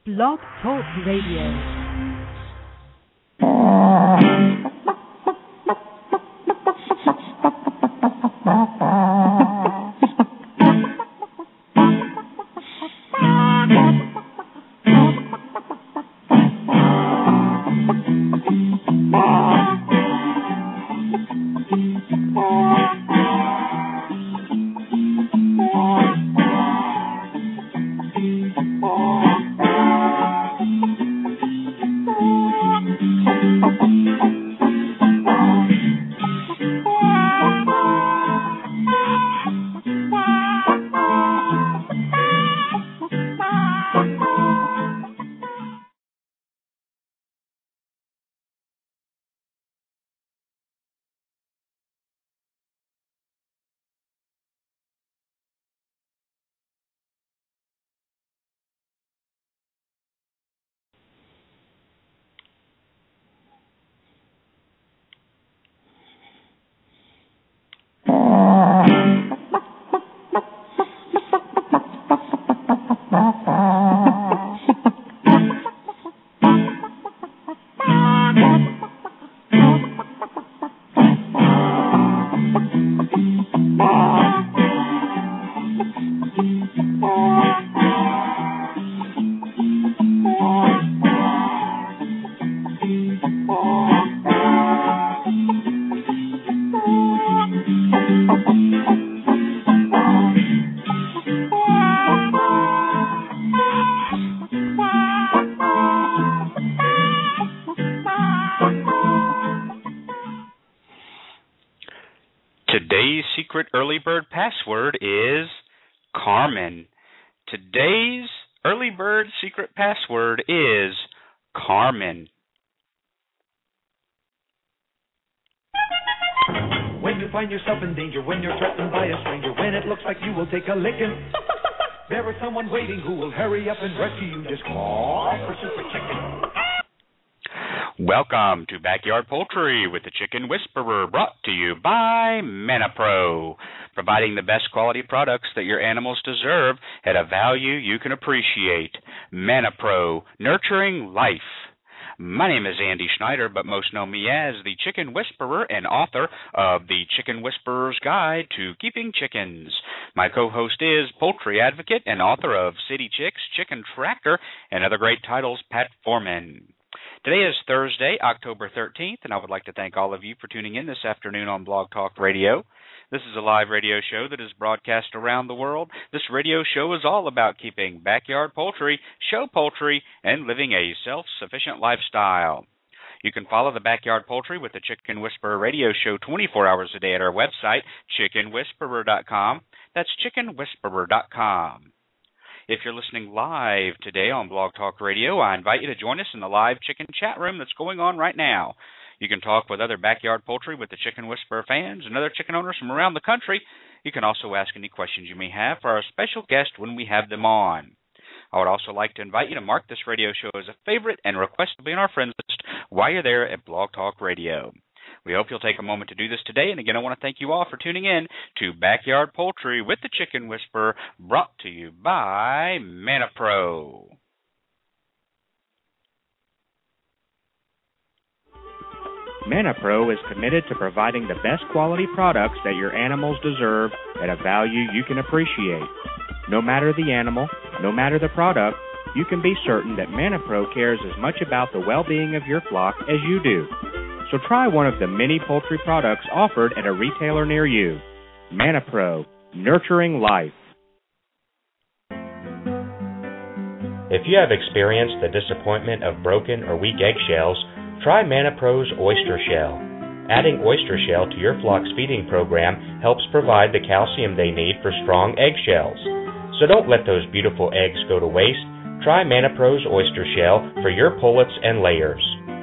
Blog Talk Radio. Today's secret early bird password is Carmen. Today's early bird secret password is Carmen. When you find yourself in danger, when you're threatened by a stranger, when it looks like you will take a licking, there is someone waiting who will hurry up and rescue you. Just call for Super Chicken. Welcome to Backyard Poultry with the Chicken Whisperer, brought to you by ManaPro, providing the best quality products that your animals deserve at a value you can appreciate. ManaPro, nurturing life. My name is Andy Schneider, but most know me as the Chicken Whisperer and author of the Chicken Whisperer's Guide to Keeping Chickens. My co-host is poultry advocate and author of City Chicks, Chicken Tractor, and other great titles, Pat Foreman. Today is Thursday, October 13th, and I would like to thank all of you for tuning in this afternoon on Blog Talk Radio. This is a live radio show that is broadcast around the world. This radio show is all about keeping backyard poultry, show poultry, and living a self-sufficient lifestyle. You can follow the Backyard Poultry with the Chicken Whisperer radio show 24 hours a day at our website, chickenwhisperer.com. That's chickenwhisperer.com. If you're listening live today on Blog Talk Radio, I invite you to join us in the live chicken chat room that's going on right now. You can talk with other Backyard Poultry with the Chicken Whisperer fans and other chicken owners from around the country. You can also ask any questions you may have for our special guest when we have them on. I would also like to invite you to mark this radio show as a favorite and request to be on our friends list while you're there at Blog Talk Radio. We hope you'll take a moment to do this today. And again, I want to thank you all for tuning in to Backyard Poultry with the Chicken Whisperer, brought to you by ManaPro. ManaPro is committed to providing the best quality products that your animals deserve at a value you can appreciate. No matter the animal, no matter the product, you can be certain that ManaPro cares as much about the well-being of your flock as you do. So try one of the many poultry products offered at a retailer near you. ManaPro, nurturing life. If you have experienced the disappointment of broken or weak eggshells, try ManaPro's Oyster Shell. Adding oyster shell to your flock's feeding program helps provide the calcium they need for strong eggshells. So don't let those beautiful eggs go to waste. Try ManaPro's Oyster Shell for your pullets and layers.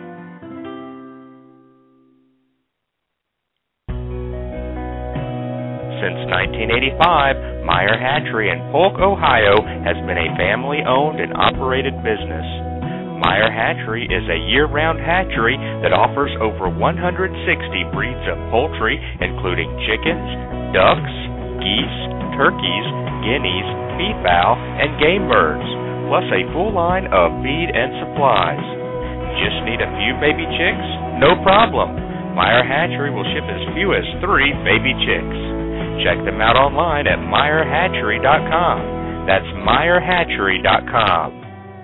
Since 1985, Meyer Hatchery in Polk, Ohio has been a family-owned and operated business. Meyer Hatchery is a year-round hatchery that offers over 160 breeds of poultry, including chickens, ducks, geese, turkeys, guineas, peafowl, and game birds. plus a full line of feed and supplies. Just need a few baby chicks? No problem. Meyer Hatchery will ship as few as 3 baby chicks. Check them out online at MeyerHatchery.com. That's MeyerHatchery.com.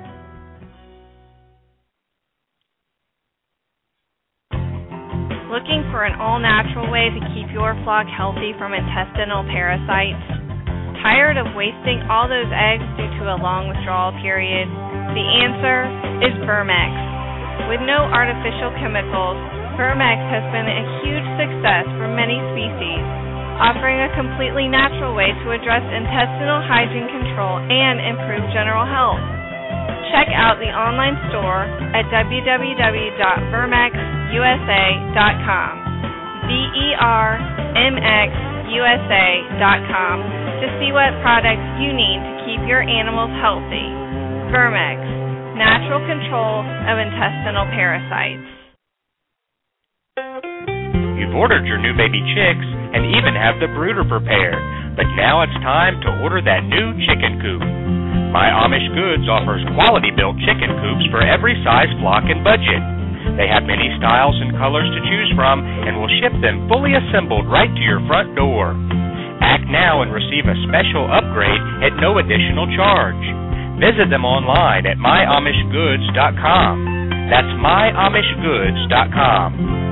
Looking for an all-natural way to keep your flock healthy from intestinal parasites? Tired of wasting all those eggs due to a long withdrawal period? The answer is Vermex. With no artificial chemicals, Vermex has been a huge success for many species, offering a completely natural way to address intestinal hygiene control and improve general health. Check out the online store at www.vermexusa.com, VERMXUSA.com, to see what products you need to keep your animals healthy. Vermex, natural control of intestinal parasites. You've ordered your new baby chicks and even have the brooder prepared, but now it's time to order that new chicken coop. My Amish Goods offers quality-built chicken coops for every size, flock, and budget. They have many styles and colors to choose from and will ship them fully assembled right to your front door. Act now and receive a special upgrade at no additional charge. Visit them online at myamishgoods.com. That's myamishgoods.com.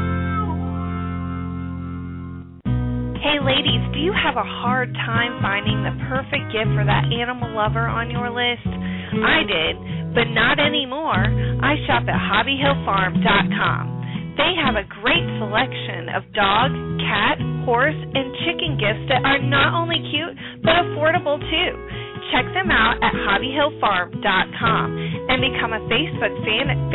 Hey ladies, do you have a hard time finding the perfect gift for that animal lover on your list? I did, but not anymore. I shop at hobbyhillfarm.com. They have a great selection of dog, cat, horse, and chicken gifts that are not only cute, but affordable too. Check them out at hobbyhillfarm.com and become a Facebook fan at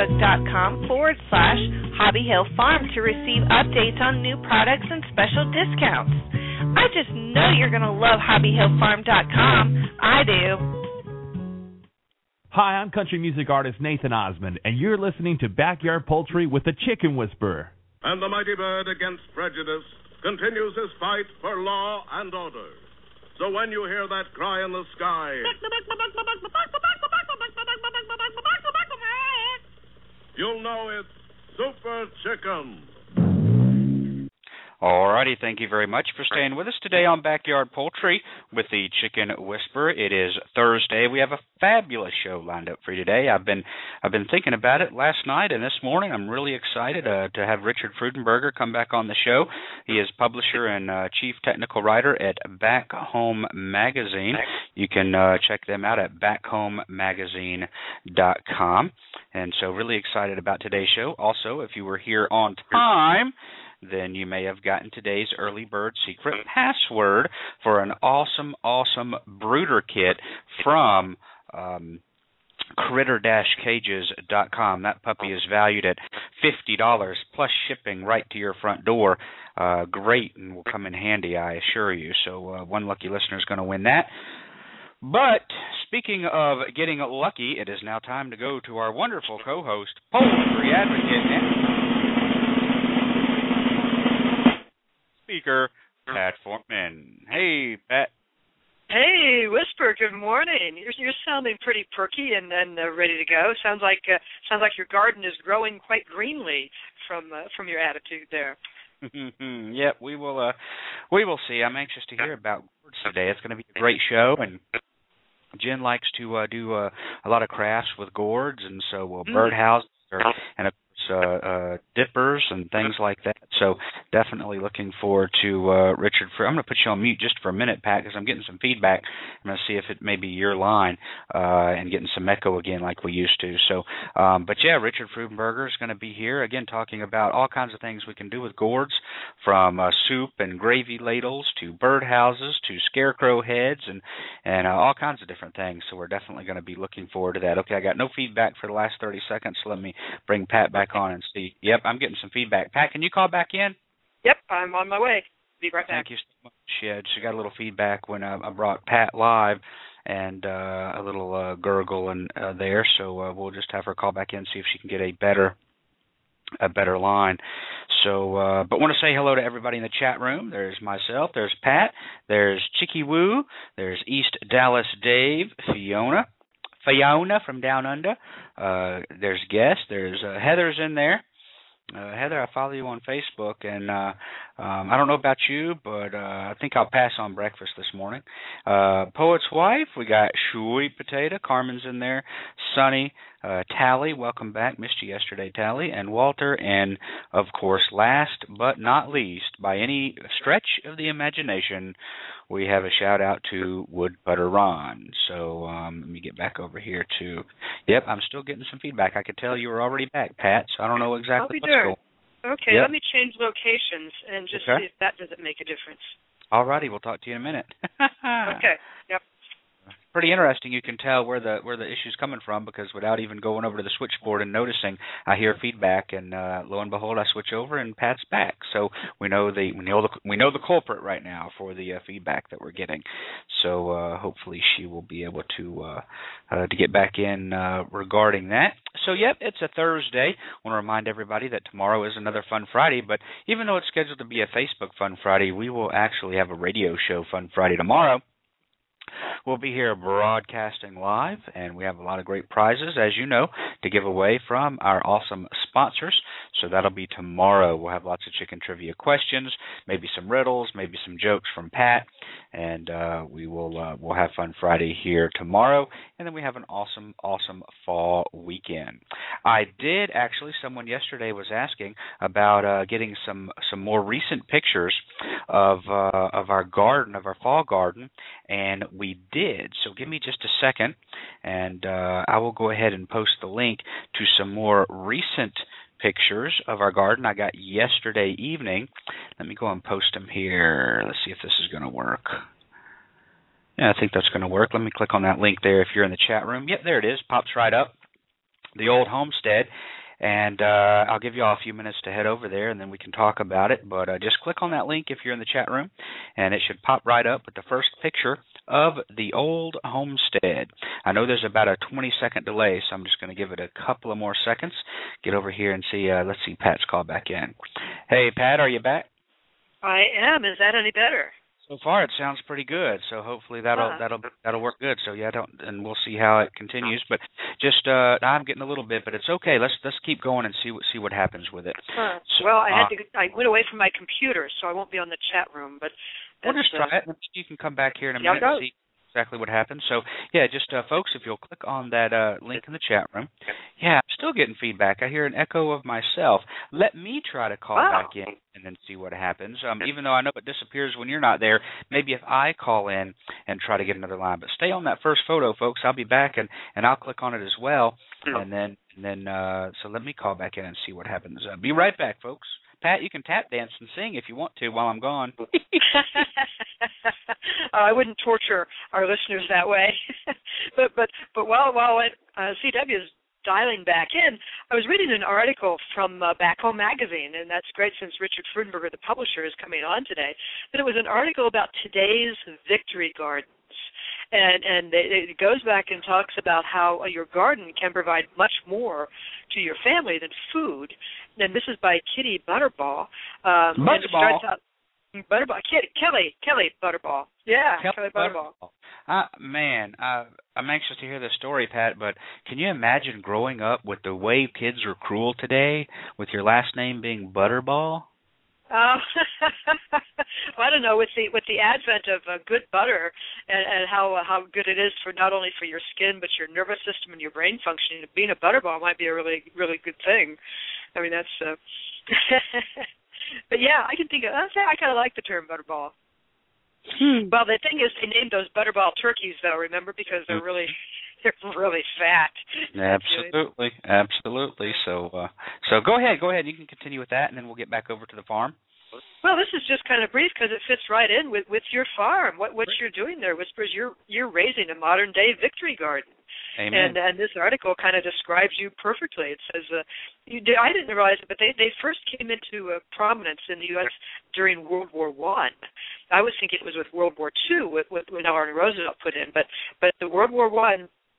facebook.com/hobbyhillfarm to receive updates on new products and special discounts. I just know you're going to love hobbyhillfarm.com. I do. Hi, I'm country music artist Nathan Osmond, and you're listening to Backyard Poultry with the Chicken Whisperer. And the mighty bird against prejudice continues his fight for law and order. So when you hear that cry in the sky, you'll know it's Super Chicken. Alrighty, thank you very much for staying with us today on Backyard Poultry with the Chicken Whisperer. It is Thursday. We have a fabulous show lined up for you today. I've been thinking about it last night and this morning. I'm really excited to have Richard Freudenberger come back on the show. He is publisher and chief technical writer at Back Home Magazine. You can check them out at backhomemagazine.com. And so really excited about today's show. Also, if you were here on time, then you may have gotten today's early bird secret password for an awesome, awesome brooder kit from critter-cages.com. That puppy is valued at $50 plus shipping right to your front door. Great, and will come in handy, I assure you. So one lucky listener is going to win that. But speaking of getting lucky, it is now time to go to our wonderful co-host, poultry advocate and speaker, Pat Fortman. Hey, Pat. Hey, Whisper. Good morning. You're sounding pretty perky and ready to go. Sounds like your garden is growing quite greenly from your attitude there. Yep, we will see. I'm anxious to hear about gourds today. It's going to be a great show, and Jen likes to do a lot of crafts with gourds, and so birdhouses and of course dippers and things like that. So definitely looking forward to Richard. I'm going to put you on mute just for a minute, Pat, because I'm getting some feedback. I'm going to see if it may be your line and getting some echo again like we used to. So, but yeah, Richard Freudenberger is going to be here again talking about all kinds of things we can do with gourds, from soup and gravy ladles to birdhouses to scarecrow heads and all kinds of different things. So we're definitely going to be looking forward to that. Okay, I got no feedback for the last 30 seconds, so let me bring Pat back on and see. Yep, I'm getting some feedback. Pat, can you call back in? Yep, I'm on my way. Be right back. Thank you so much. Yeah, she got a little feedback when I brought Pat live, and a little gurgle and there. So we'll just have her call back in and see if she can get a better line. So, but want to say hello to everybody in the chat room. There's myself, there's Pat, there's Chicky Woo, there's East Dallas Dave, Fiona, Fiona from Down Under. There's Guest. There's Heather's in there. Heather, I follow you on Facebook, and I don't know about you, but I think I'll pass on breakfast this morning. Poet's Wife, we got Sweet Potato, Carmen's in there, Sunny, Tally, welcome back, missed you yesterday, Tally, and Walter, and, of course, last but not least, by any stretch of the imagination, we have a shout-out to Wood Butter Ron. So let me get back over here to, yep, I'm still getting some feedback. I could tell you were already back, Pat, so I don't know exactly what's going on. Okay, yep. Let me change locations and just see if that doesn't make a difference. All righty, we'll talk to you in a minute. Okay, yep. Pretty interesting. You can tell where the issue's coming from because without even going over to the switchboard and noticing, I hear feedback, and lo and behold, I switch over and Pat's back. So we know the culprit right now for the feedback that we're getting. So hopefully she will be able to get back in regarding that. So yep, it's a Thursday. I want to remind everybody that tomorrow is another Fun Friday. But even though it's scheduled to be a Facebook Fun Friday, we will actually have a radio show Fun Friday tomorrow. We'll be here broadcasting live, and we have a lot of great prizes, as you know, to give away from our awesome sponsors. So that'll be tomorrow. We'll have lots of chicken trivia questions, maybe some riddles, maybe some jokes from Pat, and we'll have Fun Friday here tomorrow. And then we have an awesome, awesome fall weekend. I did actually. Someone yesterday was asking about getting some more recent pictures of our garden, of our fall garden, and we did. So give me just a second, and I will go ahead and post the link to some more recent pictures of our garden I got yesterday evening. Let me go and post them here. Let's see if this is going to work. Yeah, I think that's going to work. Let me click on that link there if you're in the chat room. Yep, there it is. Pops right up. The old homestead. And I'll give you all a few minutes to head over there, and then we can talk about it. But just click on that link if you're in the chat room, and it should pop right up with the first picture of the old homestead. I know there's about a 20-second delay, so I'm just going to give it a couple of more seconds. Get over here and see. Let's see Pat's call back in. Hey, Pat, are you back? I am. Is that any better? So far, it sounds pretty good. So hopefully that'll work good. So yeah, and we'll see how it continues. But just I'm getting a little bit, but it's okay. Let's keep going and see what happens with it. So, well, I went away from my computer, so I won't be on the chat room. But we'll just try it. You can come back here in a minute and see exactly what happens. So yeah, just folks, if you'll click on that link in the chat room. Yeah, I'm still getting feedback. I hear an echo of myself. Let me try to call back in and then see what happens. Even though I know it disappears when you're not there, maybe if I call in and try to get another line. But stay on that first photo, folks. I'll be back and I'll click on it as well. And then so let me call back in and see what happens. Be right back, folks. Pat, you can tap dance and sing if you want to while I'm gone. I wouldn't torture our listeners that way. but while CW is dialing back in, I was reading an article from Back Home Magazine, and that's great since Richard Freudenberger, the publisher, is coming on today. But it was an article about today's victory gardens. And it goes back and talks about how your garden can provide much more to your family than food. And this is by Kitty Butterball. Butterball. Kelly Butterball. Yeah, Kelly Butterball. Man, I'm anxious to hear this story, Pat, but can you imagine growing up with the way kids are cruel today, with your last name being Butterball? Well, I don't know, with the advent of good butter and how good it is for not only for your skin but your nervous system and your brain functioning, being a butterball might be a really, really good thing. I mean, that's but yeah, I can think of I kind of like the term butterball. Well, the thing is, they named those butterball turkeys, though, remember, because they're really fat. Absolutely. So go ahead. You can continue with that, and then we'll get back over to the farm. Well, this is just kind of brief because it fits right in with your farm. What you're doing there, Whispers, you're raising a modern day victory garden. Amen. And this article kind of describes you perfectly. It says, I didn't realize it, but they first came into prominence in the U.S. during World War I. I was thinking it was with World War II, with when Eleanor Roosevelt put in, but the World War I,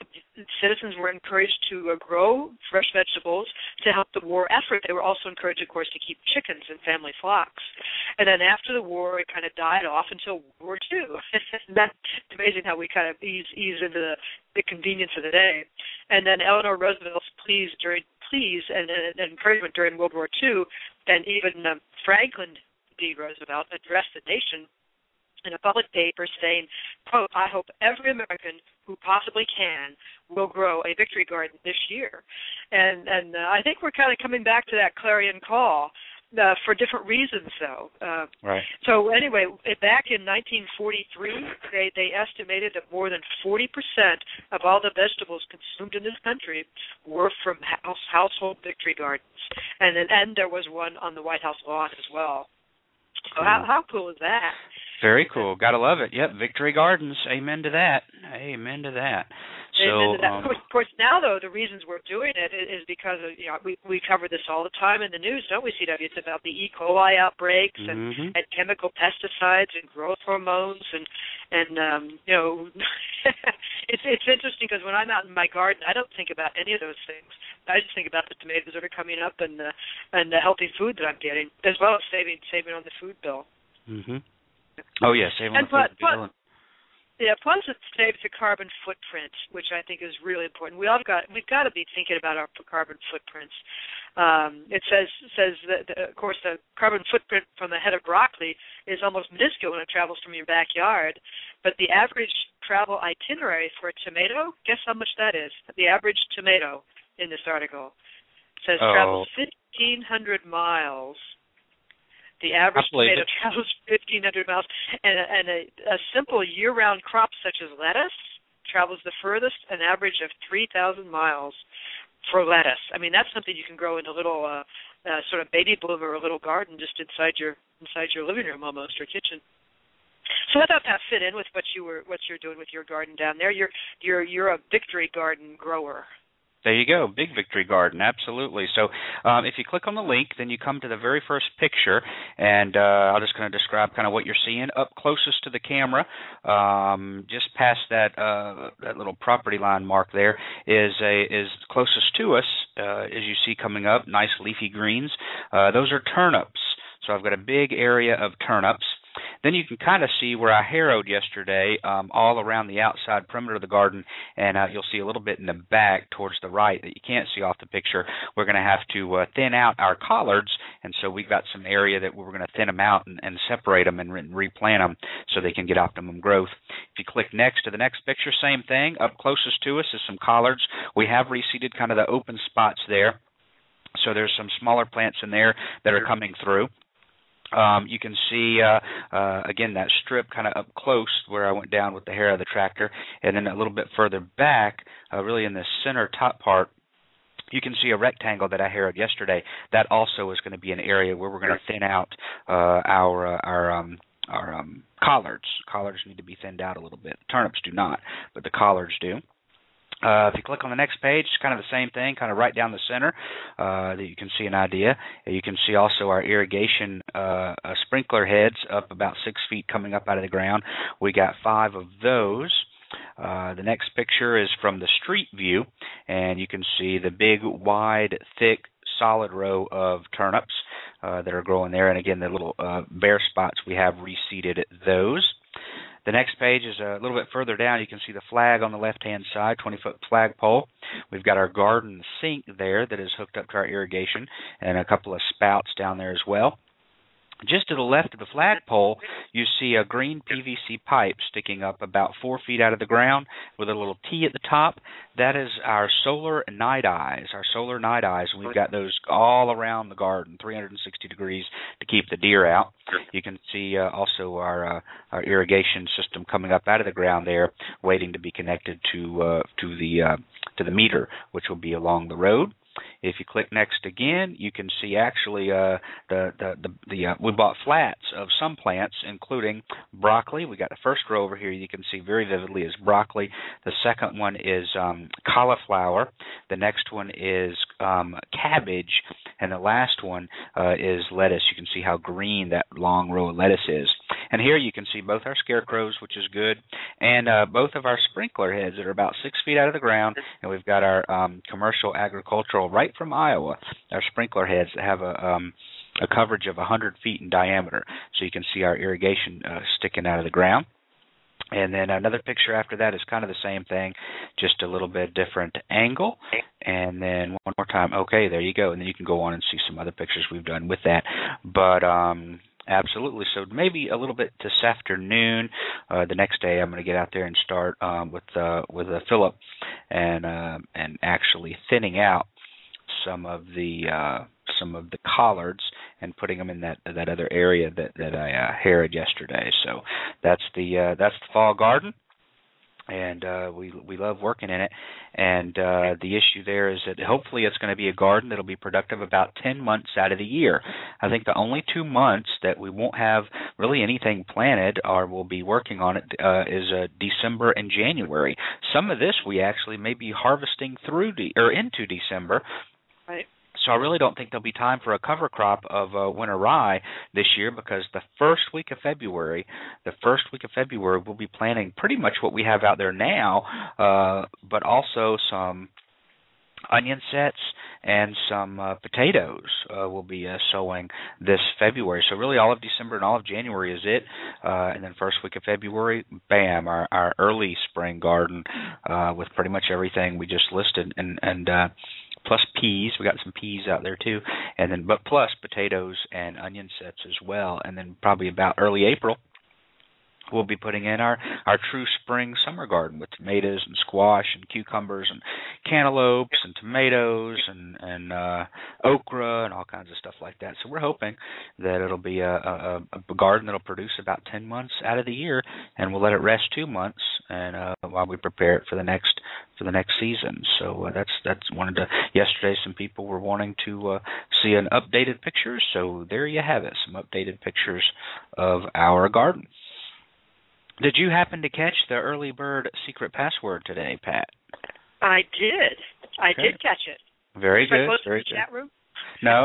citizens were encouraged to grow fresh vegetables to help the war effort. They were also encouraged, of course, to keep chickens in family flocks. And then after the war, it kind of died off until World War II. That's amazing how we kind of ease into the convenience of the day. And then Eleanor Roosevelt's pleas and encouragement during World War II, and even Franklin D. Roosevelt addressed the nation in a public paper saying, quote, "I hope every American who possibly can will grow a victory garden this year." And I think we're kind of coming back to that clarion call for different reasons, though. Right. So anyway, back in 1943, they estimated that more than 40% of all the vegetables consumed in this country were from household victory gardens. And there was one on the White House lawn as well. So how cool is that? Very cool. Gotta love it. Yep, Victory Gardens. Amen to that. Amen to that. So, of course, now though the reasons we're doing it is because of, we cover this all the time in the news, don't we, CW? It's about the E. coli outbreaks and chemical pesticides and growth hormones and it's interesting because when I'm out in my garden, I don't think about any of those things. I just think about the tomatoes that are coming up and the healthy food that I'm getting, as well as saving on the food bill. Mm-hmm. Oh yes, saving on the food bill. Yeah, plus it saves the carbon footprint, which I think is really important. We've got to be thinking about our carbon footprints. It says that, of course, the carbon footprint from a head of broccoli is almost minuscule when it travels from your backyard, but the average travel itinerary for a tomato, guess how much that is? The average tomato in this article says travels 1,500 miles. The average tomato travels 1,500 miles, and a simple year-round crop such as lettuce travels the furthest, an average of 3,000 miles for lettuce. I mean, that's something you can grow in a little sort of baby bloom or a little garden just inside your living room almost, or kitchen. So I thought that fit in with what you're doing with your garden down there. You're a victory garden grower. There you go, big victory garden, absolutely. So if you click on the link, then you come to the very first picture, and I'll just kind of describe kind of what you're seeing. Up closest to the camera, just past that little property line mark there, is closest to us, as you see coming up, nice leafy greens. Those are turnips. So I've got a big area of turnips. Then you can kind of see where I harrowed yesterday all around the outside perimeter of the garden, and you'll see a little bit in the back towards the right that you can't see off the picture. We're going to have to thin out our collards, and so we've got some area that we're going to thin them out and separate them and replant them so they can get optimum growth. If you click next to the next picture, same thing. Up closest to us is some collards. We have reseeded kind of the open spots there, so there's some smaller plants in there that are coming through. You can see, again, that strip kind of up close where I went down with the hair of the tractor, and then a little bit further back, really in the center top part, you can see a rectangle that I harrowed yesterday. That also is going to be an area where we're going to thin out our collards. Collards need to be thinned out a little bit. Turnips do not, but the collards do. If you click on the next page, it's kind of the same thing, kind of right down the center, that you can see an idea. You can see also our irrigation sprinkler heads up about 6 feet coming up out of the ground. We got 5 of those. The next picture is from the street view, and you can see the big, wide, thick, solid row of turnips that are growing there. And again, the little bare spots, we have reseeded those. The next page is a little bit further down. You can see the flag on the left-hand side, 20-foot flagpole. We've got our garden sink there that is hooked up to our irrigation, and a couple of spouts down there as well. Just to the left of the flagpole, you see a green PVC pipe sticking up about 4 feet out of the ground with a little T at the top. That is our solar night eyes. We've got those all around the garden, 360 degrees to keep the deer out. You can see also our irrigation system coming up out of the ground there, waiting to be connected to the meter, which will be along the road. If you click next again, you can see actually we bought flats of some plants, including broccoli. We got the first row over here you can see very vividly is broccoli. The second one is cauliflower. The next one is cabbage. And the last one is lettuce. You can see how green that long row of lettuce is. And here you can see both our scarecrows, which is good, and both of our sprinkler heads that are about 6 feet out of the ground, and we've got our commercial agricultural right from Iowa, our sprinkler heads that have a coverage of 100 feet in diameter, so you can see our irrigation sticking out of the ground. And then another picture after that is kind of the same thing, just a little bit different angle. And then one more time. Okay, there you go. And then you can go on and see some other pictures we've done with that. But absolutely. So maybe a little bit this afternoon. The next day, I'm going to get out there and start with Philip and actually thinning out some of the collards and putting them in that other area that I harrowed yesterday. So that's the fall garden, and we love working in it. And the issue there is that hopefully it's going to be a garden that'll be productive about 10 months out of the year. I think the only 2 months that we won't have really anything planted or we'll be working on it is December and January. Some of this we actually may be harvesting into December. Right. So I really don't think there'll be time for a cover crop of winter rye this year, because the first week of February we'll be planting pretty much what we have out there now, but also some onion sets and some potatoes will be sowing this February. So really all of December and all of January is it. And then first week of February, bam, our early spring garden with pretty much everything we just listed, and plus peas. We got some peas out there too, and then but plus potatoes and onion sets as well. And then probably about early April, we'll be putting in our true spring summer garden with tomatoes and squash and cucumbers and cantaloupes and tomatoes and okra and all kinds of stuff like that. So we're hoping that it'll be a garden that'll produce about 10 months out of the year, and we'll let it rest 2 months and while we prepare it for the next season. So that's wanted to. Yesterday, some people were wanting to see an updated picture, so there you have it, some updated pictures of our garden. Did you happen to catch the early bird secret password today, Pat? I did. I did catch it. Very good. Very good. Chat room? No.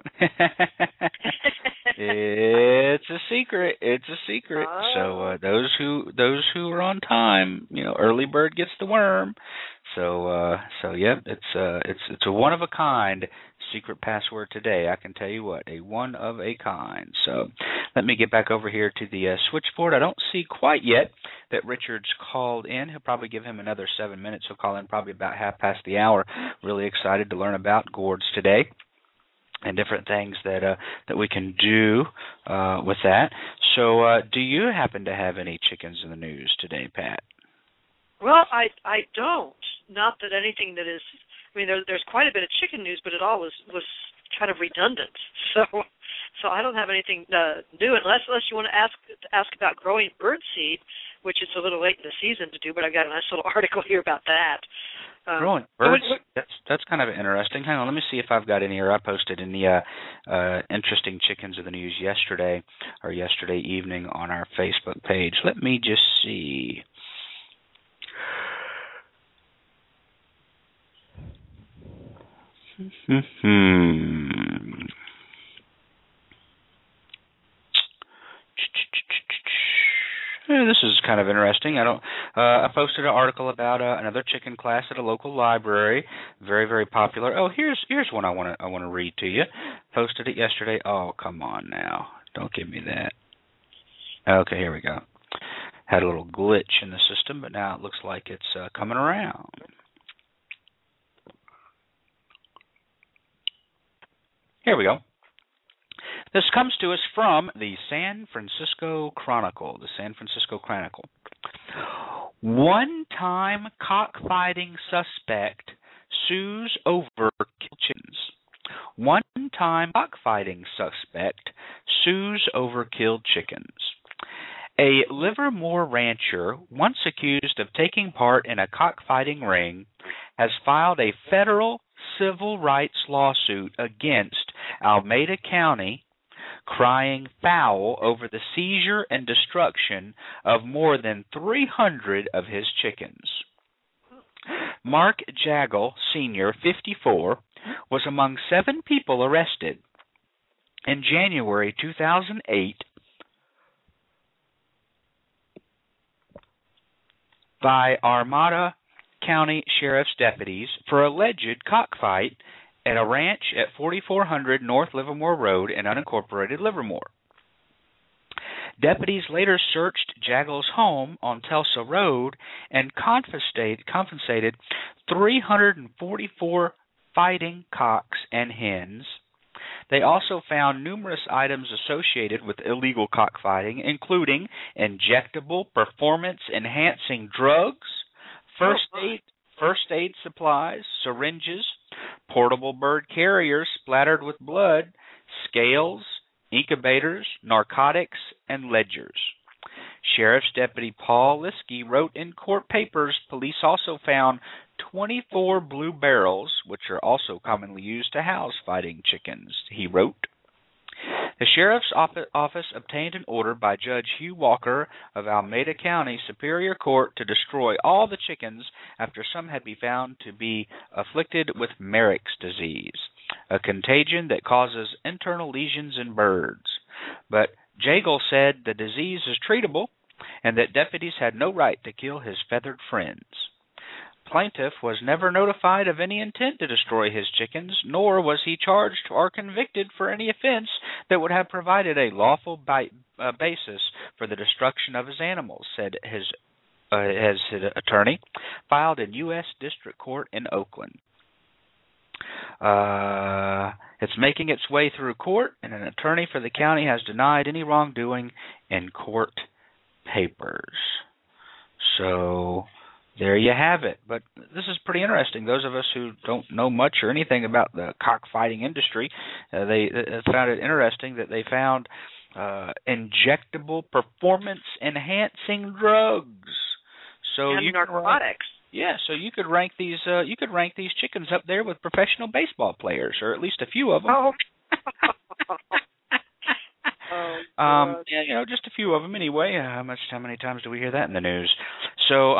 It's a secret. It's a secret. Oh. So those who are on time, early bird gets the worm. So yeah, it's a one of a kind secret password today. I can tell you what, a one of a kind. So let me get back over here to the switchboard. I don't see quite yet that Richard's called in. He'll probably give him another 7 minutes. He'll call in probably about 1:30. Really excited to learn about gourds today and different things that we can do with that. So do you happen to have any chickens in the news today, Pat? Well, I don't. Not that anything that is. I mean, there's quite a bit of chicken news, but it all was kind of redundant. So I don't have anything new, unless you want to ask about growing birdseed, which it's a little late in the season to do. But I've got a nice little article here about that. Growing birds. That's kind of interesting. Hang on, let me see if I've got any. Or I posted any interesting chickens of the news yesterday evening on our Facebook page. Let me just see. This is kind of interesting. I posted an article about another chicken class at a local library, very, very popular. Oh, here's one I want to read to you. Posted it yesterday. Oh, come on now, don't give me that. Okay, here we go. Had a little glitch in the system, but now it looks like it's coming around. Here we go. This comes to us from the San Francisco Chronicle. One-time cockfighting suspect sues over killed chickens. One-time cockfighting suspect sues over killed chickens. A Livermore rancher, once accused of taking part in a cockfighting ring, has filed a federal civil rights lawsuit against Alameda County, crying foul over the seizure and destruction of more than 300 of his chickens. Mark Jagel, Sr., 54, was among 7 people arrested in January 2008 by Armada County Sheriff's deputies for alleged cockfight at a ranch at 4400 North Livermore Road in unincorporated Livermore. Deputies later searched Jaggle's home on Tulsa Road and confiscated 344 fighting cocks and hens. They also found numerous items associated with illegal cockfighting, including injectable performance-enhancing drugs, first aid supplies, syringes, portable bird carriers splattered with blood, scales, incubators, narcotics, and ledgers. Sheriff's Deputy Paul Liskey wrote in court papers police also found 24 blue barrels, which are also commonly used to house fighting chickens, he wrote. The Sheriff's Office obtained an order by Judge Hugh Walker of Alameda County Superior Court to destroy all the chickens after some had been found to be afflicted with Merrick's disease, a contagion that causes internal lesions in birds. But Jagel said the disease is treatable and that deputies had no right to kill his feathered friends. Plaintiff was never notified of any intent to destroy his chickens, nor was he charged or convicted for any offense that would have provided a lawful basis for the destruction of his animals, said his attorney, filed in U.S. District Court in Oakland. It's making its way through court, and an attorney for the county has denied any wrongdoing in court papers. So there you have it. But this is pretty interesting. Those of us who don't know much or anything about the cockfighting industry, they found it interesting that they found injectable performance-enhancing drugs. So and narcotics. So you could rank these chickens up there with professional baseball players, or at least a few of them. Oh. Just a few of them anyway. How many times do we hear that in the news? So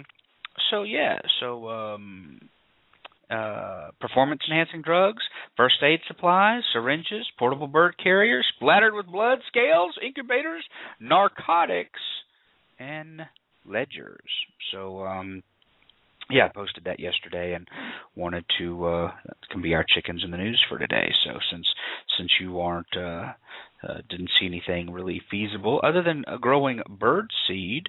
performance-enhancing drugs, first aid supplies, syringes, portable bird carriers, splattered with blood, scales, incubators, narcotics, and ledgers. So, I posted that yesterday and wanted to that can be our chickens in the news for today. So since you aren't didn't see anything really feasible other than growing bird seed.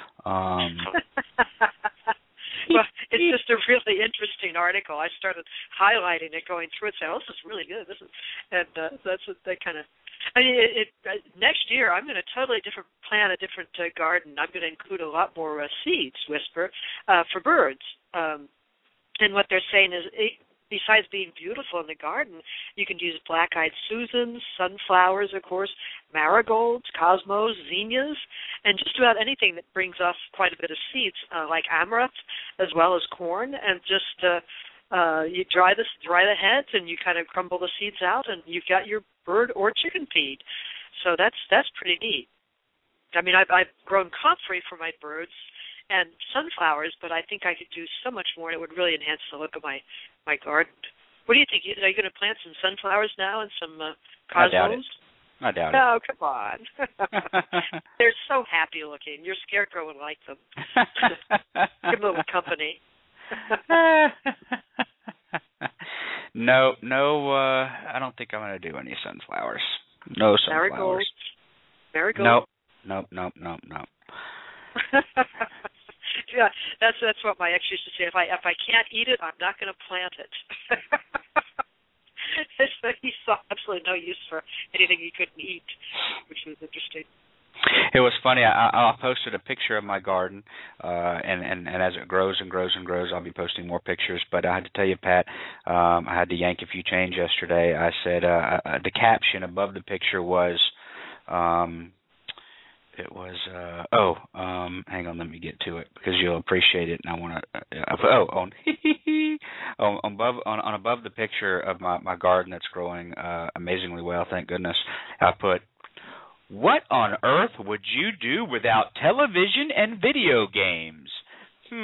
Well, it's just a really interesting article. I started highlighting it, going through it, saying, "Oh, this is really good." That's what they kind of. I mean, next year I'm going to plant a different garden. I'm going to include a lot more seeds, Whisper, for birds. And what they're saying is, besides being beautiful in the garden, you can use black-eyed Susans, sunflowers, of course, marigolds, cosmos, zinnias, and just about anything that brings off quite a bit of seeds, like amaranth, as well as corn, and just you dry the heads and you kind of crumble the seeds out, and you've got your bird or chicken feed. So that's pretty neat. I mean, I've grown comfrey for my birds and sunflowers, but I think I could do so much more, and it would really enhance the look of my garden. What do you think? Are you going to plant some sunflowers now and some cosmos? I doubt it. Oh, come on. They're so happy looking. Your scarecrow would like them. Give them a little company. No, I don't think I'm going to do any sunflowers. No sunflowers. Marigolds? Nope. Yeah, that's what my ex used to say. If I can't eat it, I'm not going to plant it. So he saw absolutely no use for anything he couldn't eat, which was interesting. It was funny. I posted a picture of my garden, and as it grows and grows and grows, I'll be posting more pictures. But I had to tell you, Pat, I had to yank a few change yesterday. I said the caption above the picture was, hang on, let me get to it because you'll appreciate it, and I want to. on above the picture of my garden that's growing amazingly well, thank goodness, I put, "What on earth would you do without television and video games?"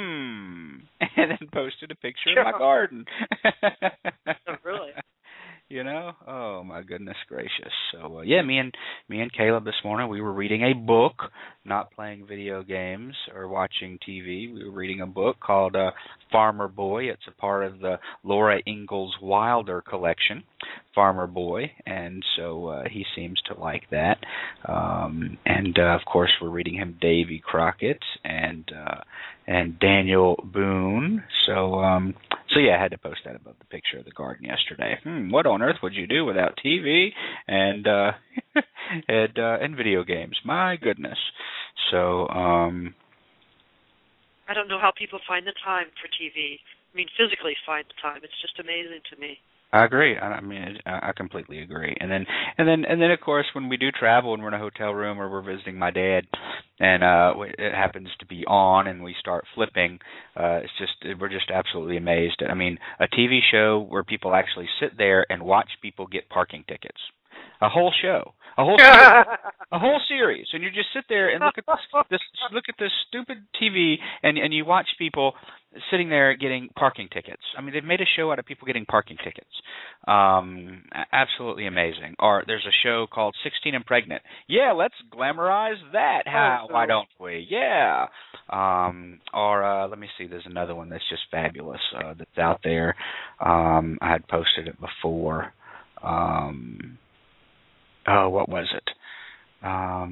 And then posted a picture of my garden. Oh, really? You know? Oh my goodness gracious. So yeah, me and Caleb this morning, we were reading a book, not playing video games or watching TV. We were reading a book called Farmer Boy. It's a part of the Laura Ingalls Wilder collection, Farmer Boy, and so he seems to like that. And of course, we're reading him Davy Crockett and Daniel Boone. So yeah, I had to post that above the picture of the garden yesterday. What on earth would you do without TV and and video games? My goodness. So I don't know how people find the time for TV. I mean, physically find the time. It's just amazing to me. I agree. I completely agree. And then of course when we do travel and we're in a hotel room or we're visiting my dad, and it happens to be on and we start flipping, we're just absolutely amazed. I mean, a TV show where people actually sit there and watch people get parking tickets. A whole show, a whole series, and you just sit there and look at this stupid TV, and you watch people sitting there getting parking tickets. I mean, they've made a show out of people getting parking tickets. Absolutely amazing. Or there's a show called 16 and Pregnant. Yeah, let's glamorize that. Why don't we? Yeah. Or let me see. There's another one that's just fabulous that's out there. I had posted it before. Oh, what was it? I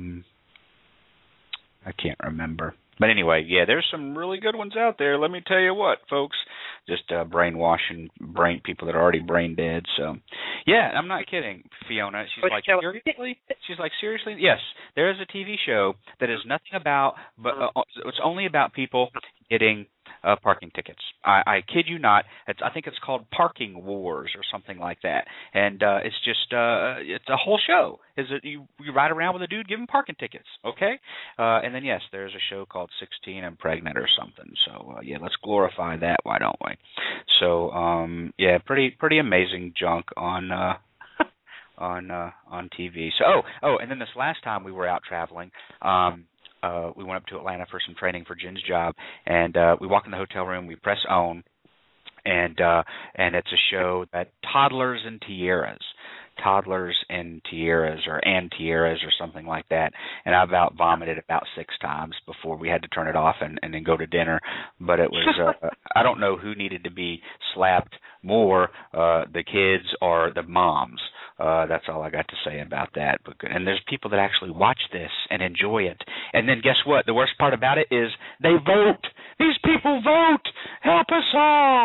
can't remember. But anyway, yeah, there's some really good ones out there. Let me tell you what, folks. Just brainwashing people that are already brain dead. So, yeah, I'm not kidding, Fiona. She's like, seriously? She's like, seriously? Yes, there is a TV show that is nothing about, but it's only about people getting parking tickets. I kid you not. I think it's called Parking Wars or something like that. And it's just it's a whole show. You ride around with a dude giving parking tickets, okay? And then yes, there's a show called 16 and Pregnant or something. So yeah, let's glorify that. Why don't we? So yeah, pretty amazing junk on TV. So and then this last time we were out traveling. We went up to Atlanta for some training for Jen's job, and we walk in the hotel room, we press on, and it's a show that Toddlers and Tiaras or something like that, and I about vomited about 6 times before we had to turn it off and then go to dinner. But it was I don't know who needed to be slapped more, the kids or the moms. That's all I got to say about that. And there's people that actually watch this and enjoy it. And then guess what? The worst part about it is they vote. These people vote. Help us all.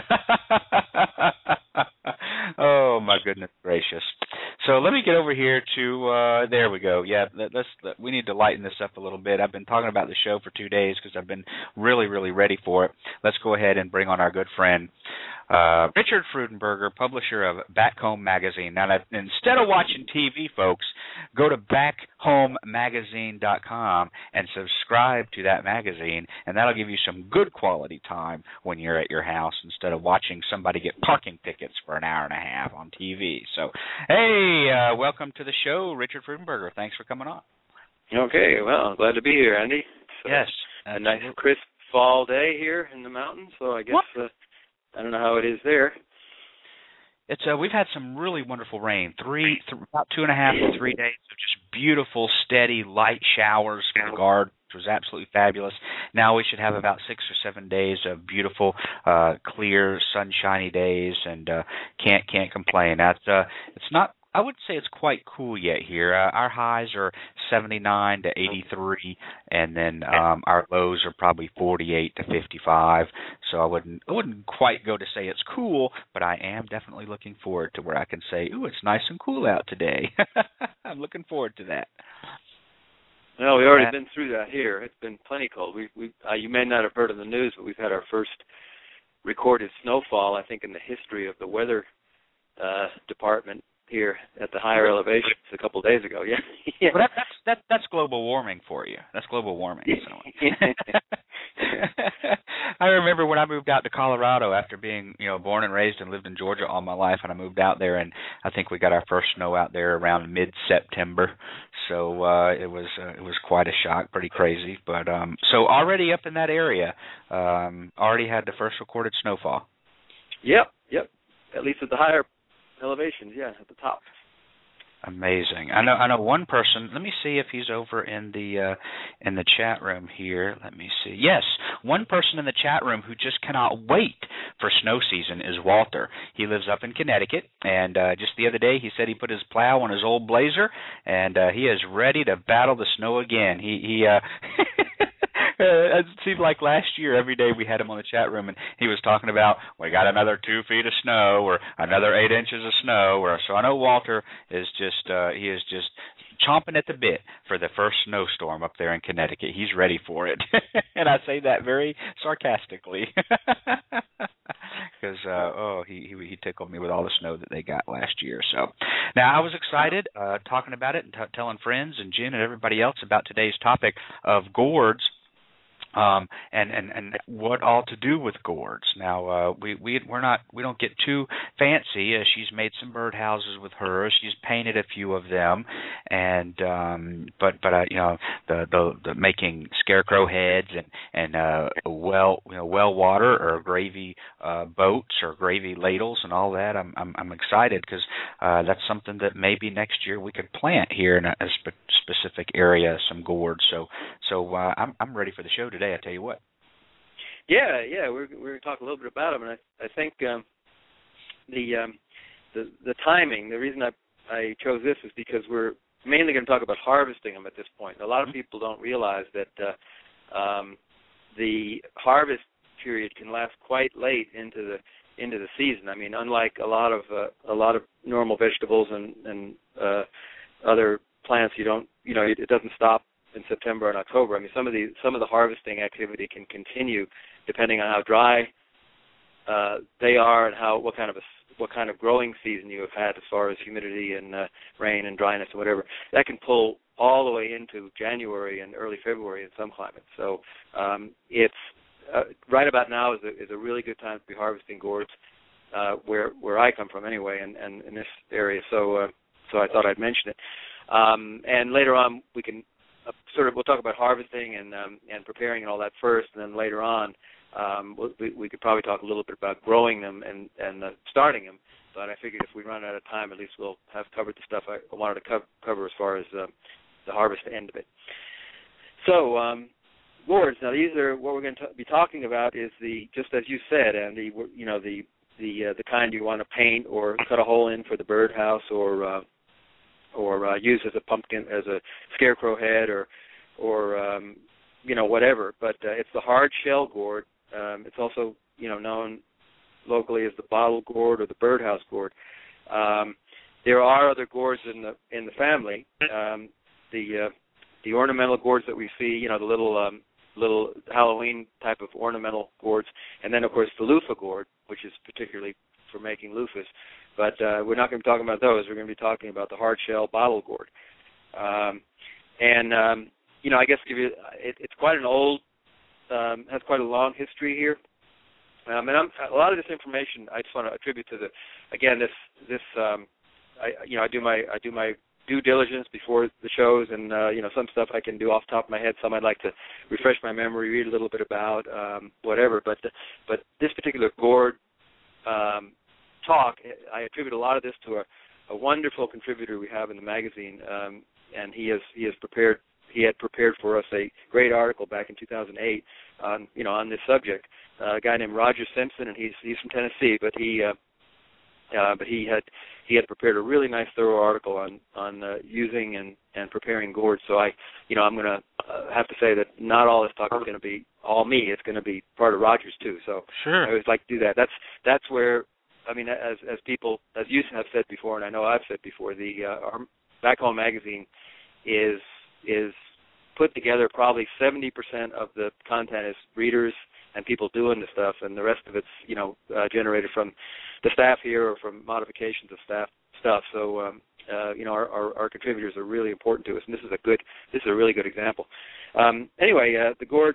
Oh, my goodness gracious. So let me get over here to, there we go. Yeah, we need to lighten this up a little bit. I've been talking about the show for 2 days because I've been really, really ready for it. Let's go ahead and bring on our good friend, Richard Freudenberger, publisher of Back Home Magazine. Now, instead of watching TV, folks, go to backhomemagazine.com and subscribe to that magazine, and that'll give you some good quality time when you're at your house instead of watching somebody get parking tickets for an hour and a half on TV. So, hey, welcome to the show, Richard Freudenberger. Thanks for coming on. Okay, well, I'm glad to be here, Andy. Yes. A nice crisp fall day here in the mountains, so I guess I don't know how it is there. It's we've had some really wonderful rain. About 2.5 to 3 days of just beautiful, steady, light showers for the garden, which was absolutely fabulous. Now we should have about 6 or 7 days of beautiful, clear, sunshiny days, and can't complain. It's not. I would say it's quite cool yet here. Our highs are 79 to 83, and then our lows are probably 48 to 55. So I wouldn't quite go to say it's cool, but I am definitely looking forward to where I can say, ooh, it's nice and cool out today. I'm looking forward to that. Well, we've already been through that here. It's been plenty cold. You may not have heard of the news, but we've had our first recorded snowfall, I think, in the history of the weather department here at the higher elevations a couple of days ago. Yeah. Well, that's global warming for you. That's global warming. So. I remember when I moved out to Colorado after being, born and raised and lived in Georgia all my life, and I moved out there, and I think we got our first snow out there around mid-September. So it was quite a shock, pretty crazy. But so already up in that area, already had the first recorded snowfall. Yep. At least at the higher elevations, at the top. Amazing. I know one person. Let me see if he's over in the chat room here. Let me see. Yes, one person in the chat room who just cannot wait for snow season is Walter. He lives up in Connecticut, and just the other day he said he put his plow on his old Blazer, and he is ready to battle the snow again. He it seemed like last year every day we had him on the chat room, and he was talking about, we got another 2 feet of snow or another 8 inches of snow. So I know Walter is just he is just chomping at the bit for the first snowstorm up there in Connecticut. He's ready for it, and I say that very sarcastically because he tickled me with all the snow that they got last year. So now I was excited talking about it and telling friends and Jen and everybody else about today's topic of gourds. And what all to do with gourds. Now we don't get too fancy. She's made some birdhouses with hers. She's painted a few of them, and but the making scarecrow heads and well water or gravy boats or gravy ladles and all that. I'm excited because that's something that maybe next year we could plant here in a specific area, some gourds. So I'm ready for the show today. I tell you what. Yeah, we're going to talk a little bit about them, and I think the timing. The reason I chose this is because we're mainly going to talk about harvesting them at this point. A lot of people don't realize that the harvest period can last quite late into the season. I mean, unlike a lot of normal vegetables and other plants, it doesn't stop in September and October. I mean, some of the harvesting activity can continue depending on how dry they are and what kind of growing season you have had as far as humidity and rain and dryness and whatever. That can pull all the way into January and early February in some climates. So it's right about now is a really good time to be harvesting gourds where I come from anyway, and in this area. So I thought I'd mention it. And later on we can we'll talk about harvesting and preparing and all that first, and then later on we could probably talk a little bit about growing them and starting them. But I figured if we run out of time, at least we'll have covered the stuff I wanted to cover as far as the harvest end of it. So gourds. Now these are what we're going to be talking about. Is just as you said, Andy. The kind you want to paint or cut a hole in for the birdhouse or use as a pumpkin, as a scarecrow head, or whatever. But it's the hard shell gourd. It's also known locally as the bottle gourd or the birdhouse gourd. There are other gourds in the family. The ornamental gourds that we see, the little Halloween type of ornamental gourds, and then of course the loofah gourd, which is particularly for making loofahs. But we're not going to be talking about those. We're going to be talking about the hard shell bottle gourd. I guess it's quite an old, has quite a long history here. A lot of this information I just want to attribute to I do my due diligence before the shows, and some stuff I can do off the top of my head. Some I'd like to refresh my memory, read a little bit about, whatever. But this particular gourd talk, I attribute a lot of this to a wonderful contributor we have in the magazine, and he had prepared for us a great article back in 2008 on this subject. A guy named Roger Simpson, and he's from Tennessee, but he had prepared a really nice, thorough article on using and preparing gourds. So I'm going to have to say that not all this talk is going to be all me. It's going to be part of Roger's too. So sure. I always like to do that. That's where, as people, as you have said before, and I know I've said before, our Back Home magazine is put together. Probably 70% of the content is readers and people doing the stuff, and the rest of it's generated from the staff here or from modifications of staff stuff. So our contributors are really important to us, and this is a really good example. The gourd.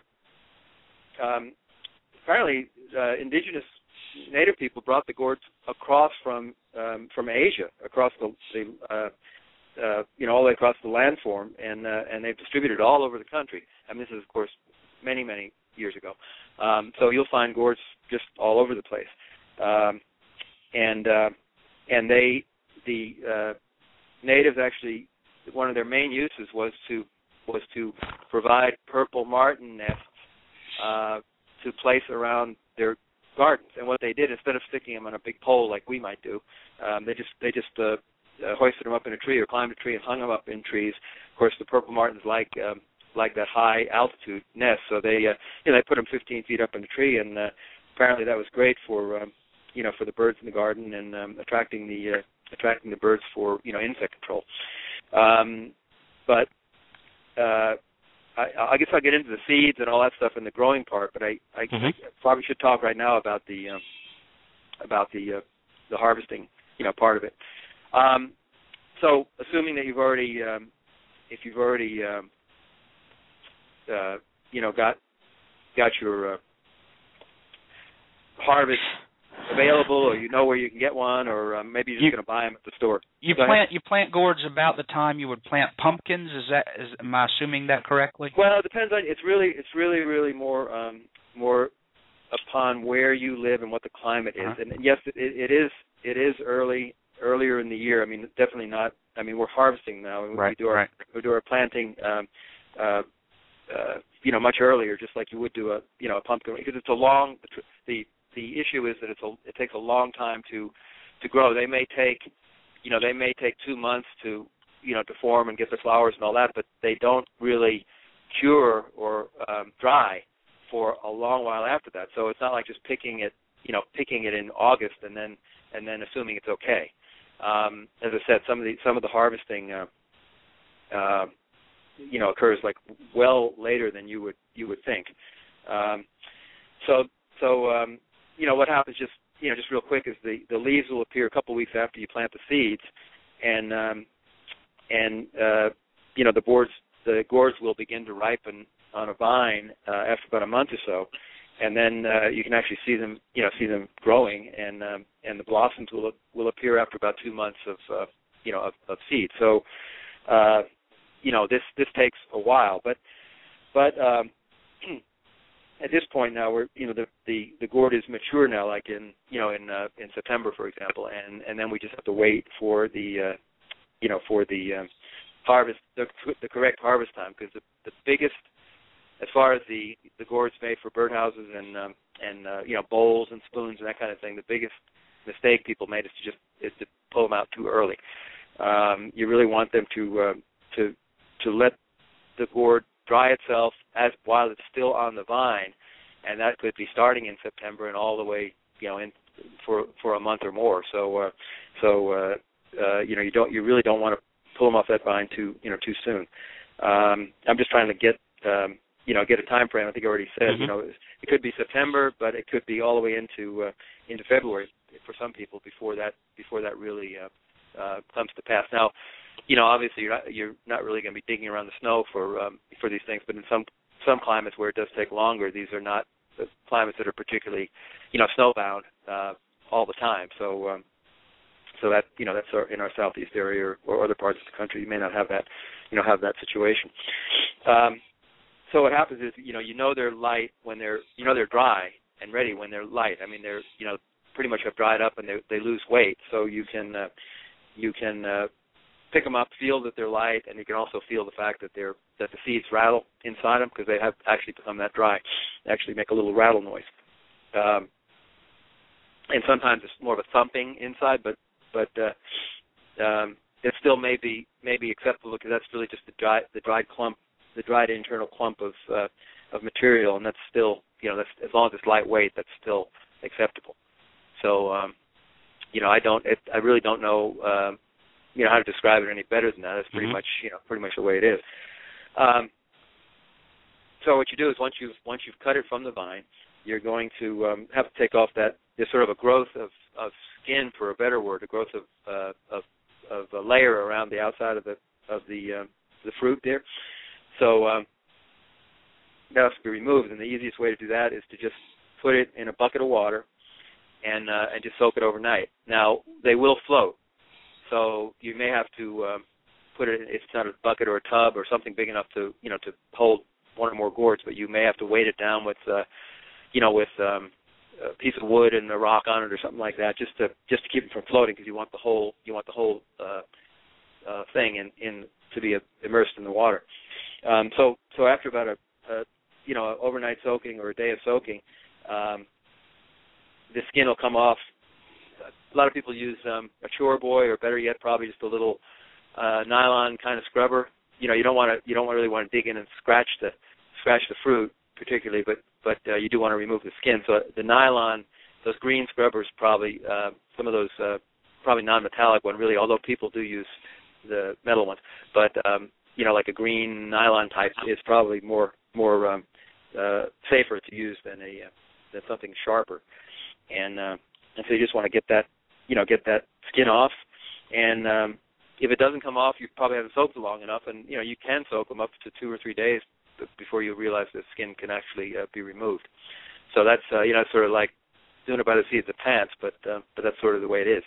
Apparently, indigenous native people brought the gourds across from Asia, across the all the way across the landform, and they've distributed all over the country. This is, of course, many, many years ago. So you'll find gourds just all over the place. the natives actually, one of their main uses was to provide purple martin nests to place around their gardens. And what they did, instead of sticking them on a big pole like we might do, they just hoisted them up in a tree or climbed a tree and hung them up in trees. Of course, the purple martins like that high altitude nest, so they put them 15 feet up in the tree, and apparently that was great for for the birds in the garden and attracting the birds for insect control. But I guess I'll get into the seeds and all that stuff in the growing part, but I probably should talk right now about the harvesting part of it. So assuming that you've already got your harvest available, or you know where you can get one, or maybe you're just going to buy them at the store. You plant gourds about the time you would plant pumpkins. Am I assuming that correctly? Well, it depends on. It's really more upon where you live and what the climate is. And yes, it is earlier in the year. I mean, definitely not. I mean, we're harvesting now, and we do our planting. Much earlier, just like you would do a pumpkin, because it's a long. The issue is that it takes a long time to grow. They may take 2 months to form and get the flowers and all that, but they don't really cure or dry for a long while after that. So it's not like just picking it in August and then assuming it's okay. As I said, some of the harvesting occurs like well later than you would think. What happens just real quick is the leaves will appear a couple weeks after you plant the seeds, and the gourds will begin to ripen on a vine after about a month or so, and then you can actually see them growing, and the blossoms will appear after about 2 months of seed. So this takes a while, but at this point now, we're the gourd is mature now, like in September, for example, and then we just have to wait for the harvest, the correct harvest time, because the biggest, as far as the gourds made for birdhouses and bowls and spoons and that kind of thing, the biggest mistake people made is to pull them out too early. You really want them to let the gourd dry itself while it's still on the vine, and that could be starting in September and all the way for a month or more. So you really don't want to pull them off that vine too soon. I'm just trying to get a time frame. I think I already said it could be September, but it could be all the way into February for some people before that really comes to pass. Now, obviously you're not really going to be digging around the snow for these things, but in some climates where it does take longer, these are not the climates that are particularly snowbound all the time. So that that's in our southeast area or other parts of the country, you may not have that situation. So what happens is they're light when they're dry and ready when they're light. I mean they're pretty much have dried up and they lose weight. So you can pick them up, feel that they're light, and you can also feel the fact that the seeds rattle inside them because they have actually become that dry. They actually make a little rattle noise. And sometimes it's more of a thumping inside, but it still may be acceptable because that's really just the dried internal clump of material, and that's still that's, as long as it's lightweight, that's still acceptable. So I really don't know how to describe it any better than that. That's pretty much the way it is. So what you do is once you've cut it from the vine, you're going to have to take off that. There's sort of a growth of skin, for a better word, a growth of a layer around the outside of the fruit there. So that has to be removed, and the easiest way to do that is to just put it in a bucket of water and just soak it overnight. Now they will float, so you may have to put it. It's not a bucket or a tub or something big enough to to hold one or more gourds, but you may have to weight it down with piece of wood and a rock on it or something like that, just to keep it from floating, because you want the whole thing in to be immersed in the water. So after about a overnight soaking or a day of soaking, the skin will come off. A lot of people use a Chore Boy, or better yet, probably just a little nylon kind of scrubber. You don't really want to dig in and scratch the fruit particularly, but you do want to remove the skin. So the nylon, those green scrubbers, probably some of those probably non-metallic one really, although people do use the metal ones, but like a green nylon type is probably more safer to use than something sharper. And so you just want to get that skin off. And if it doesn't come off, you probably haven't soaked it long enough. And you can soak them up to 2 or 3 days before you realize the skin can actually be removed. So that's sort of like doing it by the seat of the pants, but that's sort of the way it is.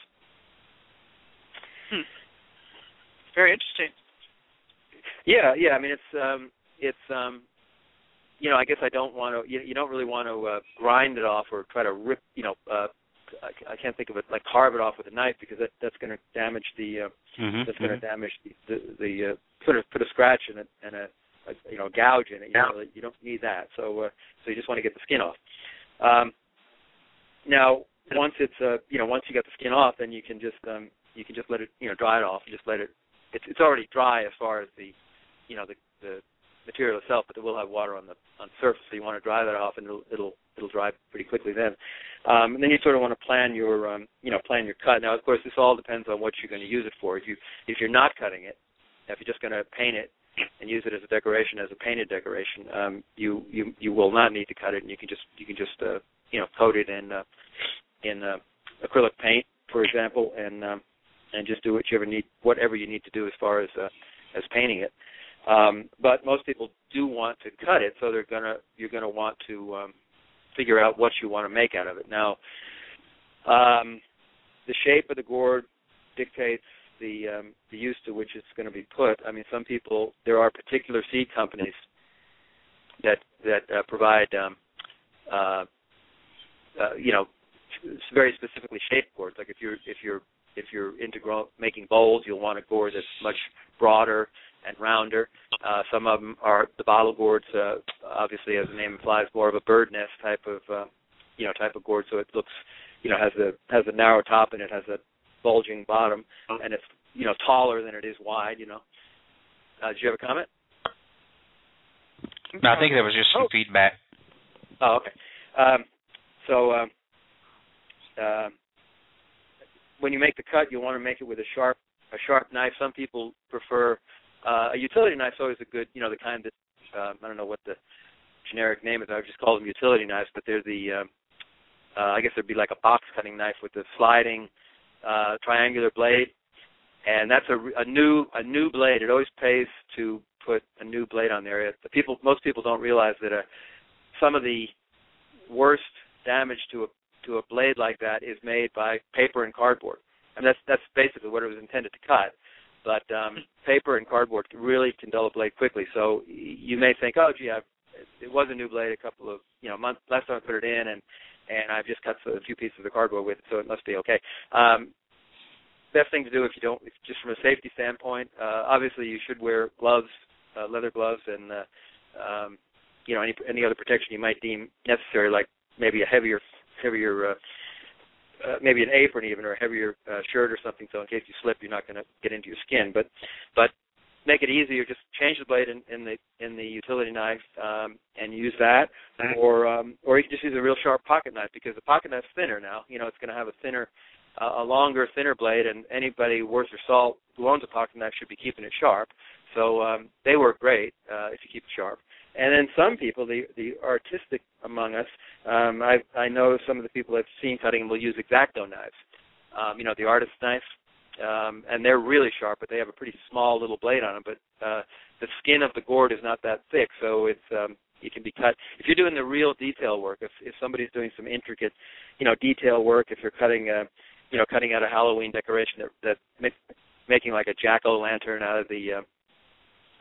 Very interesting. Yeah. I mean, it's I guess I don't want to. You don't really want to grind it off or try to rip. I can't think of it like carve it off with a knife, because that's going to damage the. That's going to damage the put a scratch in it and a gouge in it. You don't need that. So you just want to get the skin off. Now once it's once you got the skin off, then you can just let it dry it off. You just let it. It's already dry as far as the material itself, but it will have water on the surface, so you want to dry that off, and it'll dry pretty quickly then. And then you sort of want to plan your cut. Now, of course, this all depends on what you're going to use it for. If you're not cutting it, if you're just going to paint it and use it as a decoration, as a painted decoration, you will not need to cut it, and you can just coat it in acrylic paint, for example, and just do whatever you need to do as far as painting it. But most people do want to cut it, so you're gonna want to figure out what you want to make out of it. Now, the shape of the gourd dictates the use to which it's going to be put. I mean, there are particular seed companies that provide very specifically shaped gourds. Like if you're into making bowls, you'll want a gourd that's much broader and rounder. Some of them are the bottle gourds, obviously, as the name implies, more of a bird nest type of gourd. So it looks, has a narrow top and it has a bulging bottom, and it's taller than it is wide. Did you have a comment? No, I think there was just some feedback. Oh, okay. When you make the cut, you want to make it with a sharp knife. Some people prefer a utility knife. Is always a good, the kind that I don't know what the generic name is. I would just call them utility knives, but they're the I guess it'd be like a box cutting knife with the sliding triangular blade, and that's a new blade. It always pays to put a new blade on there. Most people don't realize that some of the worst damage to a blade like that is made by paper and cardboard. And that's basically what it was intended to cut. But paper and cardboard really can dull a blade quickly. So you may think, oh, gee, it was a new blade a couple of months last time I put it in, and I've just cut a few pieces of cardboard with it, so it must be okay. Best thing to do just from a safety standpoint, obviously you should wear gloves, leather gloves, and any other protection you might deem necessary, like maybe a heavier maybe an apron even, or a heavier shirt or something, so in case you slip, you're not going to get into your skin. But make it easier. Just change the blade in the utility knife and use that, or you can just use a real sharp pocket knife, because the pocket knife's thinner now. It's going to have a longer, thinner blade, and anybody worth their salt who owns a pocket knife should be keeping it sharp. So they work great if you keep it sharp. And then some people, the artistic among us, I know some of the people I've seen cutting will use X-Acto knives, the artist's knife, and they're really sharp, but they have a pretty small little blade on them. But the skin of the gourd is not that thick, so it can be cut. If you're doing the real detail work, if somebody's doing some intricate, detail work, if you're cutting out a Halloween decoration that making like a jack-o'-lantern out of the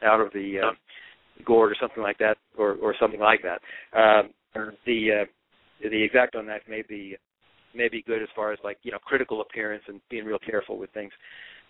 gourd or something like that, or something like that. the X-Acto knife may be good as far as like critical appearance and being real careful with things.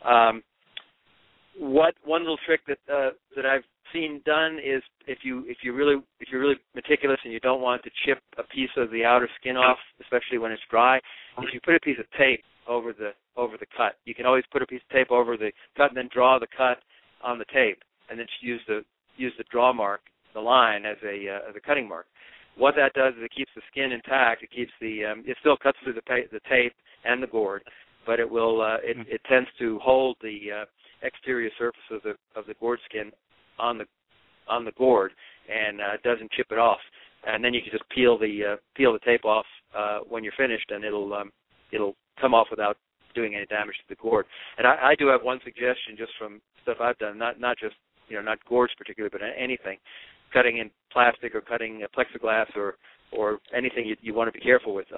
One little trick that I've seen done is if you're really meticulous and you don't want to chip a piece of the outer skin off, especially when it's dry, if you put a piece of tape over the cut, you can always put a piece of tape over the cut and then draw the cut on the tape, and then use the draw mark, the line, as a cutting mark. What that does is it keeps the skin intact. It keeps it still cuts through the tape and the gourd, but it will it tends to hold the exterior surface of the gourd skin on the gourd, and doesn't chip it off. And then you can just peel the tape off when you're finished, and it'll come off without doing any damage to the gourd. And I do have one suggestion just from stuff I've done, not just not gourds particularly, but anything, cutting in plastic or cutting plexiglass or anything you want to be careful with.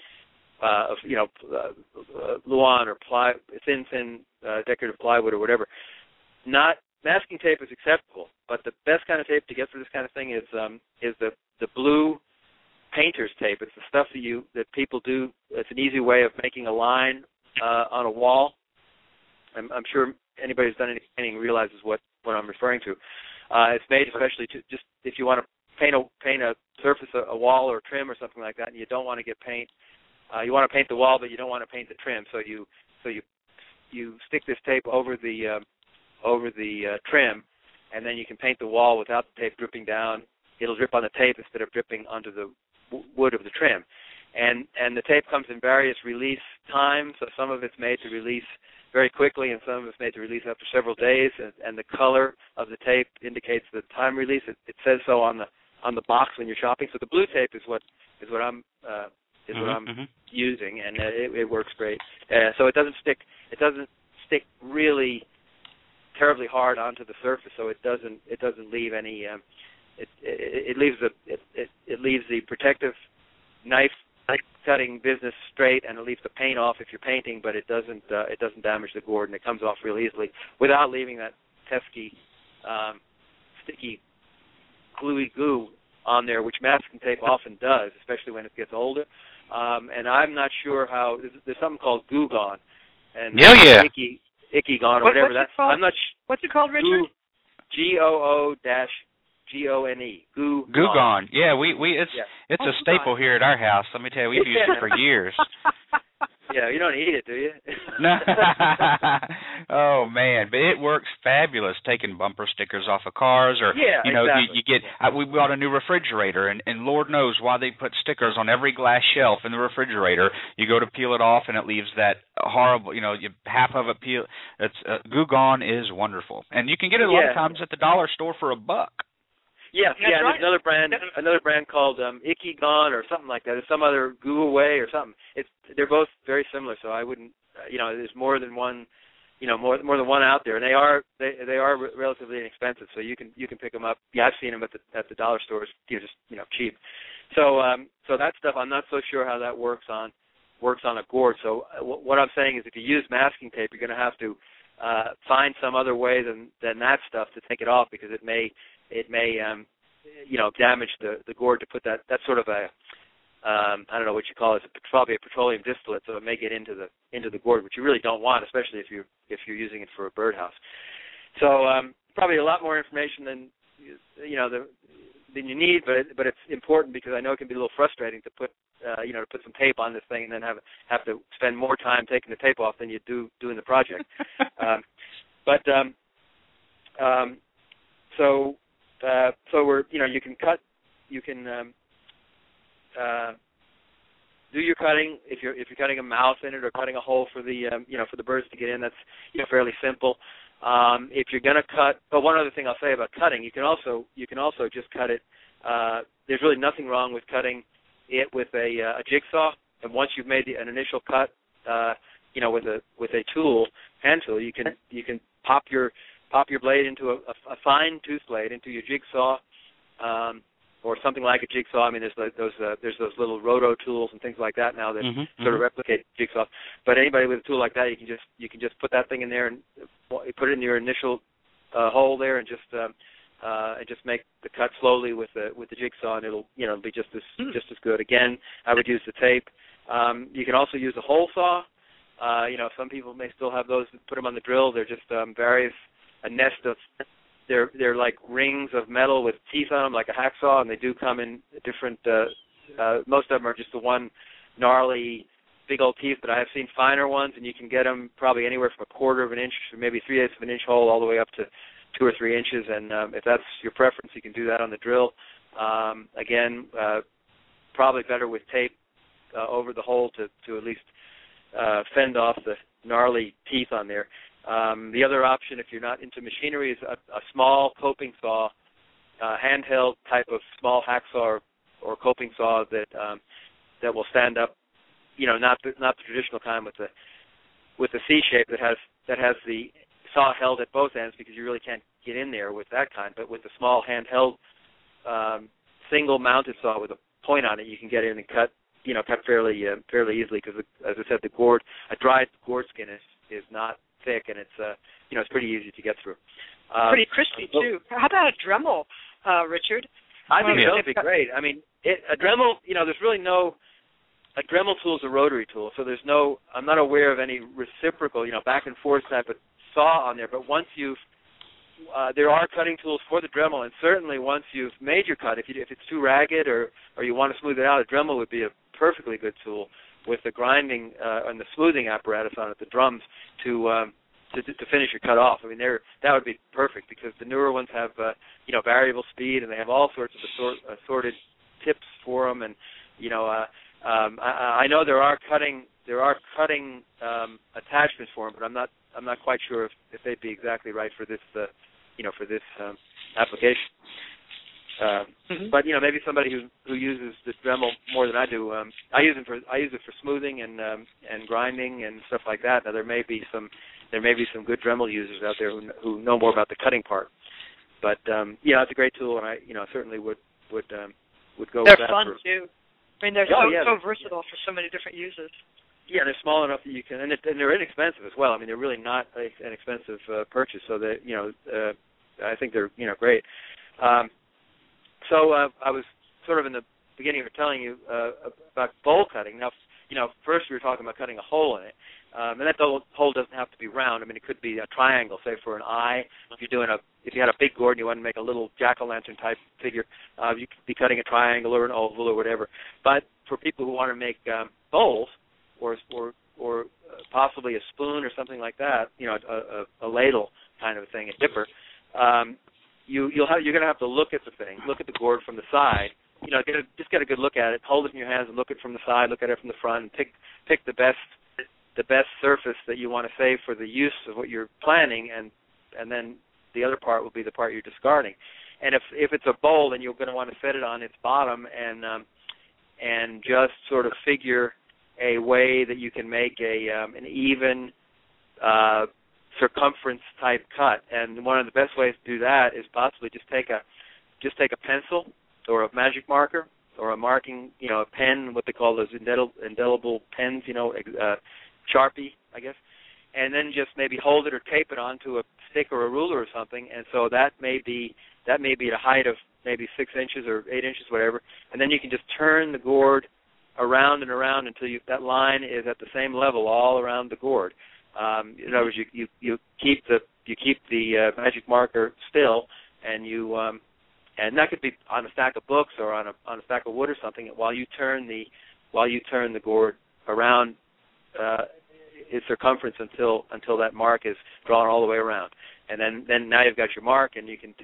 Luan or thin decorative plywood or whatever. Not masking tape is acceptable, but the best kind of tape to get for this kind of thing is the blue painter's tape. It's the stuff that people do. It's an easy way of making a line on a wall. I'm sure anybody who's done any painting realizes what I'm referring to. It's made especially to just if you want to paint a surface, a wall or trim or something like that, and you don't want to get paint. You want to paint the wall, but you don't want to paint the trim. So you stick this tape over the trim, and then you can paint the wall without the tape dripping down. It'll drip on the tape instead of dripping onto the wood of the trim. And the tape comes in various release times. So some of it's made to release very quickly, and some of it's made to release after several days. And the color of the tape indicates the time release. It says so on the box when you're shopping. So the blue tape is what I'm using, and it works great. So it doesn't stick really terribly hard onto the surface. So it doesn't leave any. It leaves the protective knife cutting business straight, and it leaves the paint off if you're painting, but it doesn't damage the gourd, and it comes off real easily without leaving that pesky, sticky, gluey goo on there, which masking tape often does, especially when it gets older. And I'm not sure how. There's something called Goo Gone, and Icky Gone or whatever. What's it called, Richard? GOO-GONE. Goo Gone. Yeah, it's a staple here at our house. Let me tell you, we've used it for years. Yeah, you don't eat it, do you? No. Oh man, but it works fabulous. Taking bumper stickers off of cars, or exactly. you get. We bought a new refrigerator, and Lord knows why they put stickers on every glass shelf in the refrigerator. You go to peel it off, and it leaves that horrible. Half of it peel. It's Goo Gone is wonderful, and you can get it a lot of times at the dollar store for $1. Yeah, right. There's another brand called Icky Gone or something like that. There's some other Goo Away or something. They're both very similar, so I wouldn't. There's more than one. More than one out there, and they are relatively inexpensive, so you can pick them up. Yeah, I've seen them at the dollar stores, just cheap. So that stuff, I'm not so sure how that works on a gourd. So what I'm saying is, if you use masking tape, you're going to have to find some other way than that stuff to take it off, because it may damage the gourd to put that. That's sort of a I don't know what you call it. It's probably a petroleum distillate, so it may get into the gourd, which you really don't want, especially if you're using it for a birdhouse. So probably a lot more information than you need, but it's important, because I know it can be a little frustrating to put some tape on this thing and then have to spend more time taking the tape off than you do doing the project. So we're you can cut, you can do your cutting if you're cutting a mouth in it or cutting a hole for the for the birds to get in. That's fairly simple. If you're going to cut, but one other thing I'll say about cutting, you can also just cut it. There's really nothing wrong with cutting it with a jigsaw. And once you've made an initial cut, with a tool, hand tool, you can pop your blade into a fine tooth blade into your jigsaw, or something like a jigsaw. I mean, there's those little roto tools and things like that now that sort of replicate jigsaw. But anybody with a tool like that, you can just put that thing in there and put it in your initial hole there, and just and just make the cut slowly with the jigsaw, and it'll be just as good. Again, I would use the tape. You can also use a hole saw. Some people may still have those. Put them on the drill. They're just a nest of. They're like rings of metal with teeth on them, like a hacksaw, and they do come in different. Most of them are just the one gnarly, big old teeth, but I have seen finer ones, and you can get them probably anywhere from a quarter of an inch to maybe 3/8 of an inch hole, all the way up to 2 or 3 inches. And if that's your preference, you can do that on the drill. Again, probably better with tape over the hole to at least fend off the gnarly teeth on there. The other option, if you're not into machinery, is a small coping saw, handheld type of small hacksaw or coping saw that will stand up. Not the traditional kind with the C shape that has the saw held at both ends, because you really can't get in there with that kind. But with the small handheld single mounted saw with a point on it, you can get in and cut fairly easily, because as I said, a dried gourd skin is not thick, and it's pretty easy to get through. Pretty crispy too. How about a Dremel, Richard? I think that would be great. I mean, a Dremel. There's really no. A Dremel tool is a rotary tool, so I'm not aware of any reciprocal, back and forth type of saw on there. But once there are cutting tools for the Dremel, and certainly once you've made your cut, if it's too ragged or you want to smooth it out, a Dremel would be a perfectly good tool with the grinding and the smoothing apparatus on it, the drums, to finish your cut off. I mean, that would be perfect, because the newer ones have variable speed, and they have all sorts of assorted tips for them, and I know there are cutting attachments for them, but I'm not quite sure if they'd be exactly right for this application. But maybe somebody who uses the Dremel more than I do. I use it for smoothing and grinding and stuff like that. Now there may be some good Dremel users out there who know more about the cutting part. But it's a great tool, and I certainly would go with that. They're fun too. I mean, they're so versatile for so many different uses. Yeah, they're small enough that you can, and they're inexpensive as well. I mean, they're really not an expensive purchase, so that I think they're great. So I was sort of in the beginning of telling you about bowl cutting. Now, first we were talking about cutting a hole in it, and that hole doesn't have to be round. I mean, it could be a triangle, say for an eye. If you had a big gourd and you wanted to make a little jack-o'-lantern type figure, you could be cutting a triangle or an oval or whatever. But for people who want to make bowls, or possibly a spoon or something like that, a ladle kind of a thing, a dipper, you're going to have to look at the thing, look at the gourd from the side. Just get a good look at it, hold it in your hands and look at it from the side, look at it from the front, and pick the best surface that you want to save for the use of what you're planning, and then the other part will be the part you're discarding. And if it's a bowl, then you're going to want to set it on its bottom and just sort of figure a way that you can make an even circumference type cut. And one of the best ways to do that is possibly just take a pencil or a magic marker or a marking, a pen, what they call those indelible pens, Sharpie, I guess, and then just maybe hold it or tape it onto a stick or a ruler or something. And so that may be at a height of maybe 6 inches or 8 inches, whatever. And then you can just turn the gourd around and around until that line is at the same level all around the gourd. In other words, you keep the magic marker still, and and that could be on a stack of books or on a stack of wood or something. While you turn the gourd around its circumference until that mark is drawn all the way around, and then now you've got your mark, and you can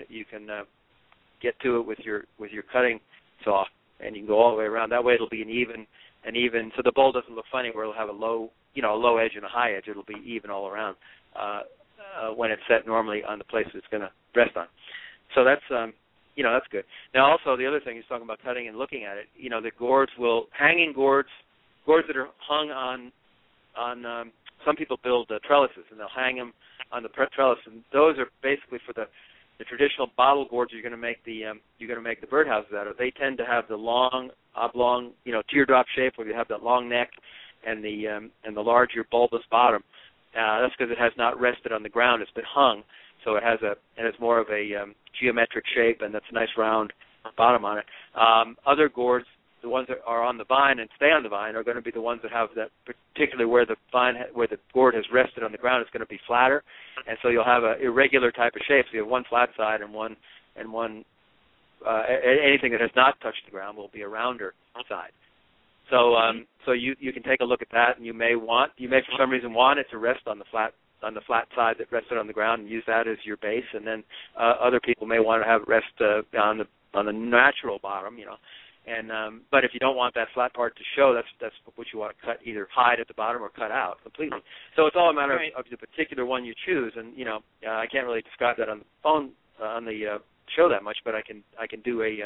get to it with your cutting saw, and you can go all the way around. That way it'll be an even, so the bowl doesn't look funny where it'll have a low edge and a high edge. It'll be even all around when it's set normally on the place it's going to rest on. So that's that's good. Now also the other thing is talking about cutting and looking at it. The gourds hanging gourds that are hung on some people build trellises, and they'll hang them on the trellis, and those are basically for the traditional bottle gourds you're going to make the birdhouses out of. They tend to have the long, oblong, teardrop shape, where you have that long neck and the larger bulbous bottom. That's because it has not rested on the ground; it's been hung. so it has more of a geometric shape, and that's a nice round bottom on it. Other gourds, the ones that are on the vine and stay on the vine, are going to be the ones that have that, particularly where the gourd has rested on the ground, it's going to be flatter, and so you'll have an irregular type of shape. So you have one flat side and one anything that has not touched the ground will be a rounder side. So you can take a look at that, and you may for some reason want it to rest on the flat side that rested on the ground and use that as your base, and then other people may want to have it rest on the natural bottom, And but if you don't want that flat part to show, that's what you want to cut, either hide at the bottom or cut out completely. So it's all a matter of the particular one you choose, and I can't really describe that on the phone on the show that much, but I can do a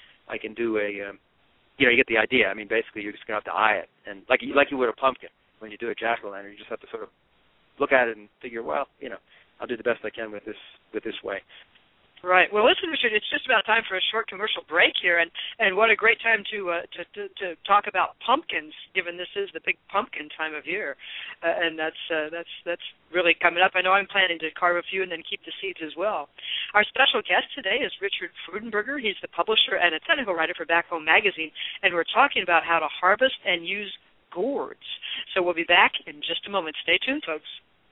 you get the idea. I mean, basically you're just gonna have to eye it, and like you would a pumpkin when you do a jack-o'-lantern, you just have to sort of look at it and figure, well, I'll do the best I can with this way. Right. Well, listen, Richard, it's just about time for a short commercial break here, and what a great time to talk about pumpkins, given this is the big pumpkin time of year, and that's really coming up. I know I'm planning to carve a few and then keep the seeds as well. Our special guest today is Richard Freudenberger. He's the publisher and a technical writer for Back Home Magazine, and we're talking about how to harvest and use gourds. So we'll be back in just a moment. Stay tuned, folks.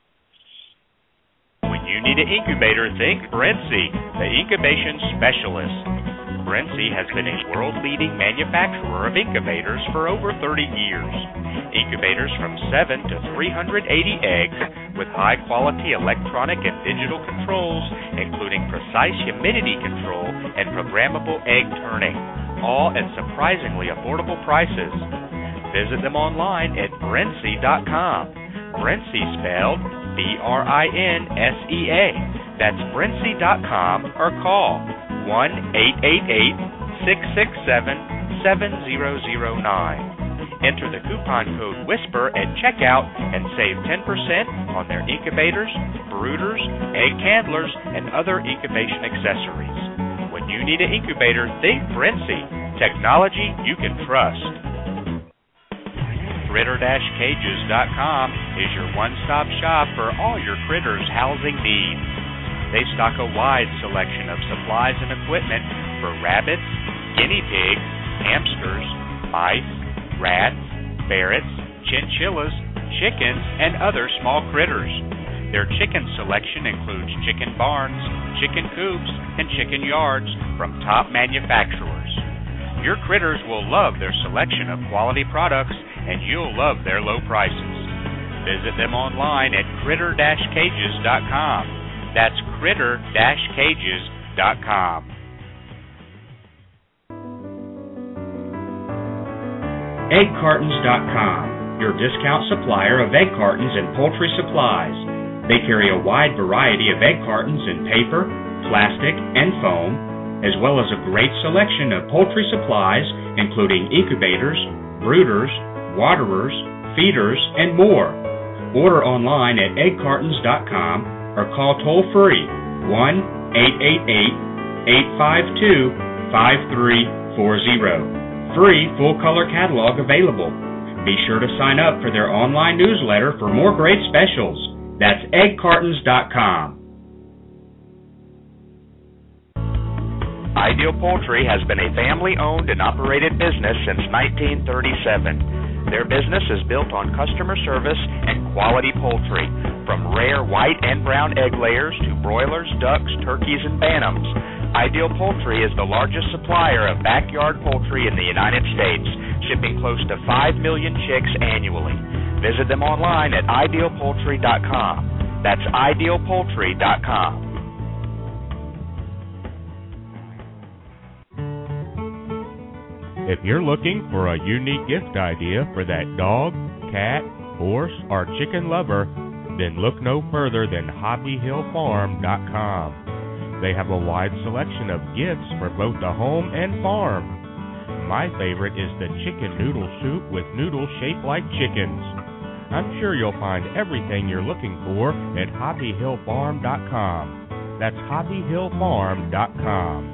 When you need an incubator, think Brentsy, the incubation specialist. Brentsy has been a world-leading manufacturer of incubators for over 30 years. Incubators from 7 to 380 eggs with high-quality electronic and digital controls, including precise humidity control and programmable egg turning, all at surprisingly affordable prices. Visit them online at Brentsy.com. Brentsy spelled BRINSEA. That's Brentsy.com or call 1-888-667-7009. Enter the coupon code WHISPER at checkout and save 10% on their incubators, brooders, egg handlers, and other incubation accessories. When you need an incubator, think Brentsy. Technology you can trust. Critter-Cages.com is your one-stop shop for all your critters' housing needs. They stock a wide selection of supplies and equipment for rabbits, guinea pigs, hamsters, mice, rats, ferrets, chinchillas, chickens, and other small critters. Their chicken selection includes chicken barns, chicken coops, and chicken yards from top manufacturers. Your critters will love their selection of quality products, and you'll love their low prices. Visit them online at Critter-Cages.com. That's Critter-Cages.com. EggCartons.com, your discount supplier of egg cartons and poultry supplies. They carry a wide variety of egg cartons in paper, plastic, and foam, as well as a great selection of poultry supplies, including incubators, brooders, waterers, feeders, and more. Order online at eggcartons.com or call toll-free 1-888-852-5340. Free full-color catalog available. Be sure to sign up for their online newsletter for more great specials. That's eggcartons.com. Ideal Poultry has been a family-owned and operated business since 1937. Their business is built on customer service and quality poultry, from rare white and brown egg layers to broilers, ducks, turkeys, and bantams. Ideal Poultry is the largest supplier of backyard poultry in the United States, shipping close to 5 million chicks annually. Visit them online at idealpoultry.com. That's idealpoultry.com. If you're looking for a unique gift idea for that dog, cat, horse, or chicken lover, then look no further than HobbyHillFarm.com. They have a wide selection of gifts for both the home and farm. My favorite is the chicken noodle soup with noodles shaped like chickens. I'm sure you'll find everything you're looking for at HobbyHillFarm.com. That's HobbyHillFarm.com.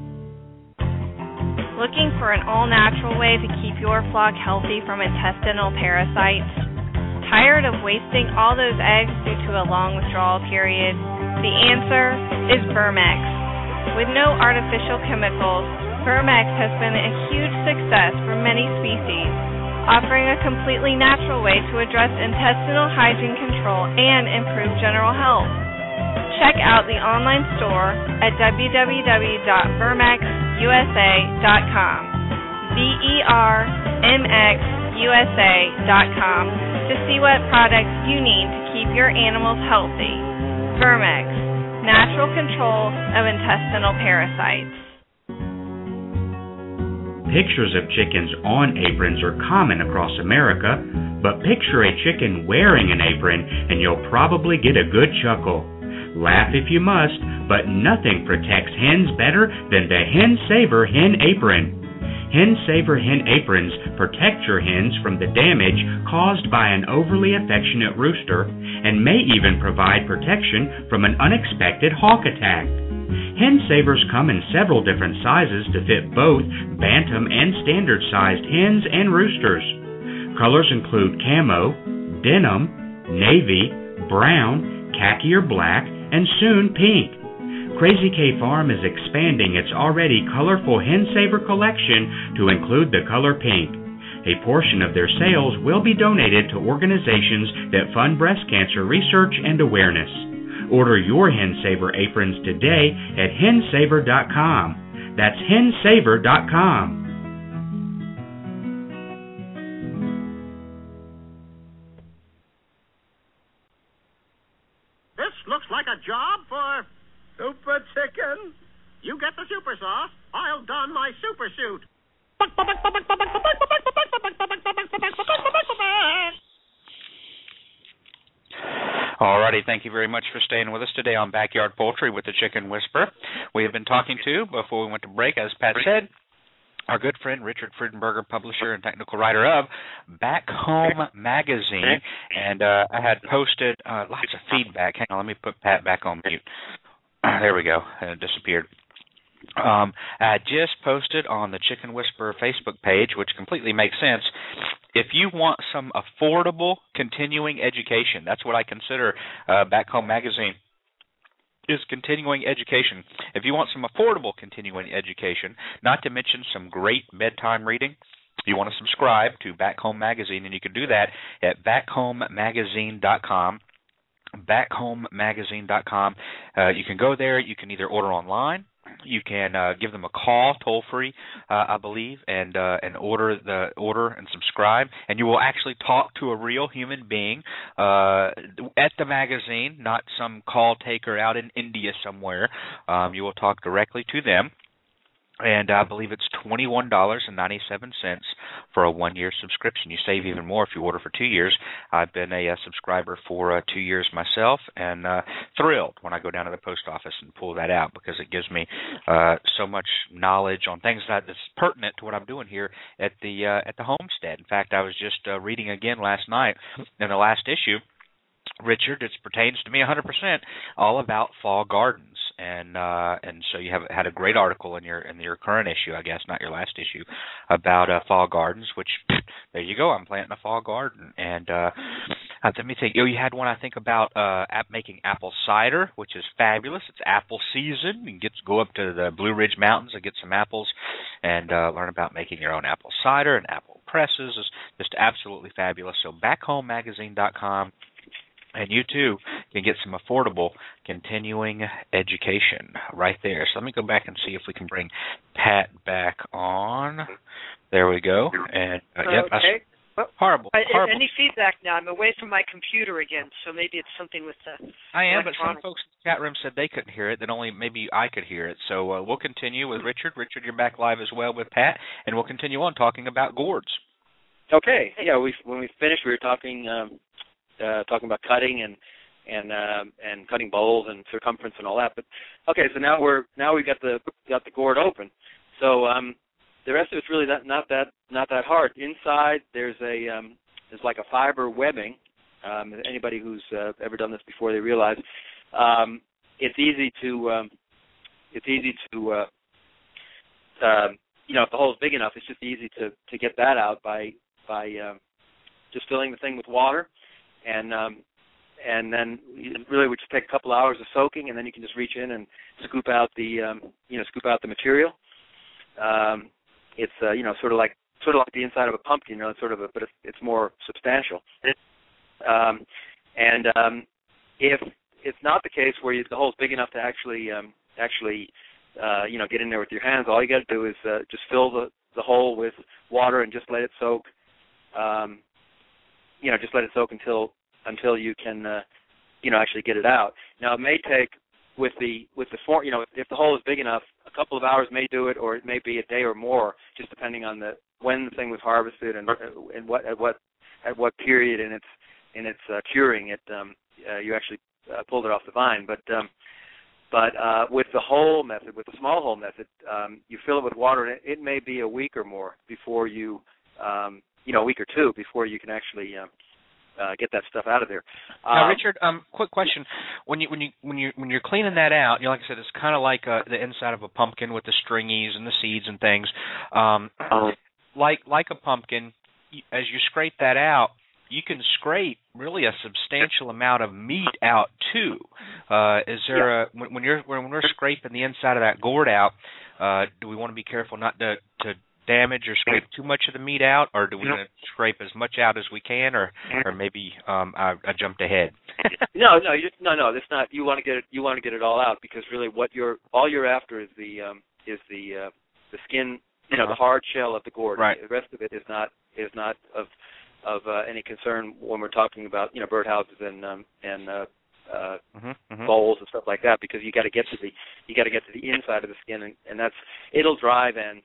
Looking for an all-natural way to keep your flock healthy from intestinal parasites? Tired of wasting all those eggs due to a long withdrawal period? The answer is Vermex. With no artificial chemicals, Vermex has been a huge success for many species, offering a completely natural way to address intestinal hygiene control and improve general health. Check out the online store at www.vermexusa.com, VERMXUSA.com, to see what products you need to keep your animals healthy. Vermex, natural control of intestinal parasites. Pictures of chickens on aprons are common across America, but picture a chicken wearing an apron and you'll probably get a good chuckle. Laugh if you must, but nothing protects hens better than the Hen Saver Hen Apron. Hen Saver Hen Aprons protect your hens from the damage caused by an overly affectionate rooster and may even provide protection from an unexpected hawk attack. Hen Savers come in several different sizes to fit both bantam and standard-sized hens and roosters. Colors include camo, denim, navy, brown, khaki or black, and soon pink. Crazy K Farm is expanding its already colorful Hen Saver collection to include the color pink. A portion of their sales will be donated to organizations that fund breast cancer research and awareness. Order your Hen Saver aprons today at hensaver.com. That's hensaver.com. This looks like a job for Super Chicken. You get the super sauce, I'll don my super suit. Alrighty, thank you very much for staying with us today on Backyard Poultry with the Chicken Whisperer. We have been talking to, before we went to break, as Pat said, our good friend Richard Friedenberger, publisher and technical writer of Back Home Magazine. And I had posted lots of feedback. Hang on, let me put Pat back on mute. There we go. It disappeared. I just posted on the Chicken Whisperer Facebook page, which completely makes sense. If you want some affordable continuing education, that's what I consider Back Home Magazine is continuing education. If you want some affordable continuing education, not to mention some great bedtime reading, you want to subscribe to Back Home Magazine, and you can do that at backhomemagazine.com. backhomemagazine.com. You can go there. You can either order online. You can give them a call, toll free, I believe, and order and subscribe, and you will actually talk to a real human being at the magazine, not some call taker out in India somewhere. You will talk directly to them. And I believe it's $21.97 for a 1-year subscription. You save even more if you order for 2 years. I've been a subscriber for 2 years myself, and thrilled when I go down to the post office and pull that out, because it gives me so much knowledge on things that's pertinent to what I'm doing here at the homestead. In fact, I was just reading again last night in the last issue, Richard, it pertains to me 100%, all about fall gardens. And so you have had a great article in your current issue, I guess, not your last issue, about fall gardens. Which there you go, I'm planting a fall garden. And let me think. You had one I think about making apple cider, which is fabulous. It's apple season. You can go up to the Blue Ridge Mountains and get some apples, and learn about making your own apple cider and apple presses. Is just absolutely fabulous. So backhomemagazine.com. And you, too, can get some affordable continuing education right there. So let me go back and see if we can bring Pat back on. There we go. And yep, okay. Horrible. Any feedback now? I'm away from my computer again, so maybe it's something with the I am, but some folks in the chat room said they couldn't hear it, that only maybe I could hear it. So we'll continue with Richard. Richard, you're back live as well with Pat, and we'll continue on talking about gourds. Okay. Yeah, when we finished, we were talking about cutting and cutting bowls and circumference and all that. But okay, so now we got the gourd open. So the rest of it's really not that hard. Inside there's like a fiber webbing. Anybody who's ever done this before, they realize it's easy to if the hole's big enough, it's just easy to get that out by just filling the thing with water. And then really we just take a couple hours of soaking, and then you can just reach in and scoop out the material. It's sort of like the inside of a pumpkin, but it's more substantial. If it's not the case where the hole's big enough to actually get in there with your hands, all you got to do is just fill the hole with water and just let it soak. Just let it soak until you can actually get it out. Now it may take with the form, if the hole is big enough, a couple of hours may do it, or it may be a day or more, just depending on when the thing was harvested and at what period in its curing it you actually pulled it off the vine. But with the hole method, with the small hole method, you fill it with water, and it may be a week or more before you, a week or two before you can actually get that stuff out of there. Now, Richard, quick question: when you're cleaning that out, like I said, it's kind of like the inside of a pumpkin with the stringies and the seeds and things. Like a pumpkin, as you scrape that out, you can scrape really a substantial amount of meat out too. Is there when we're scraping the inside of that gourd out, do we want to be careful not to damage or scrape too much of the meat out, or do we want to scrape as much out as we can, or maybe I jumped ahead? No, that's not. You want to get it all out, because really all you're after is the skin, the hard shell of the gourd. Right. The rest of it is not of any concern when we're talking about birdhouses and bowls and stuff like that, because you got to get to the inside of the skin, and it'll dry then.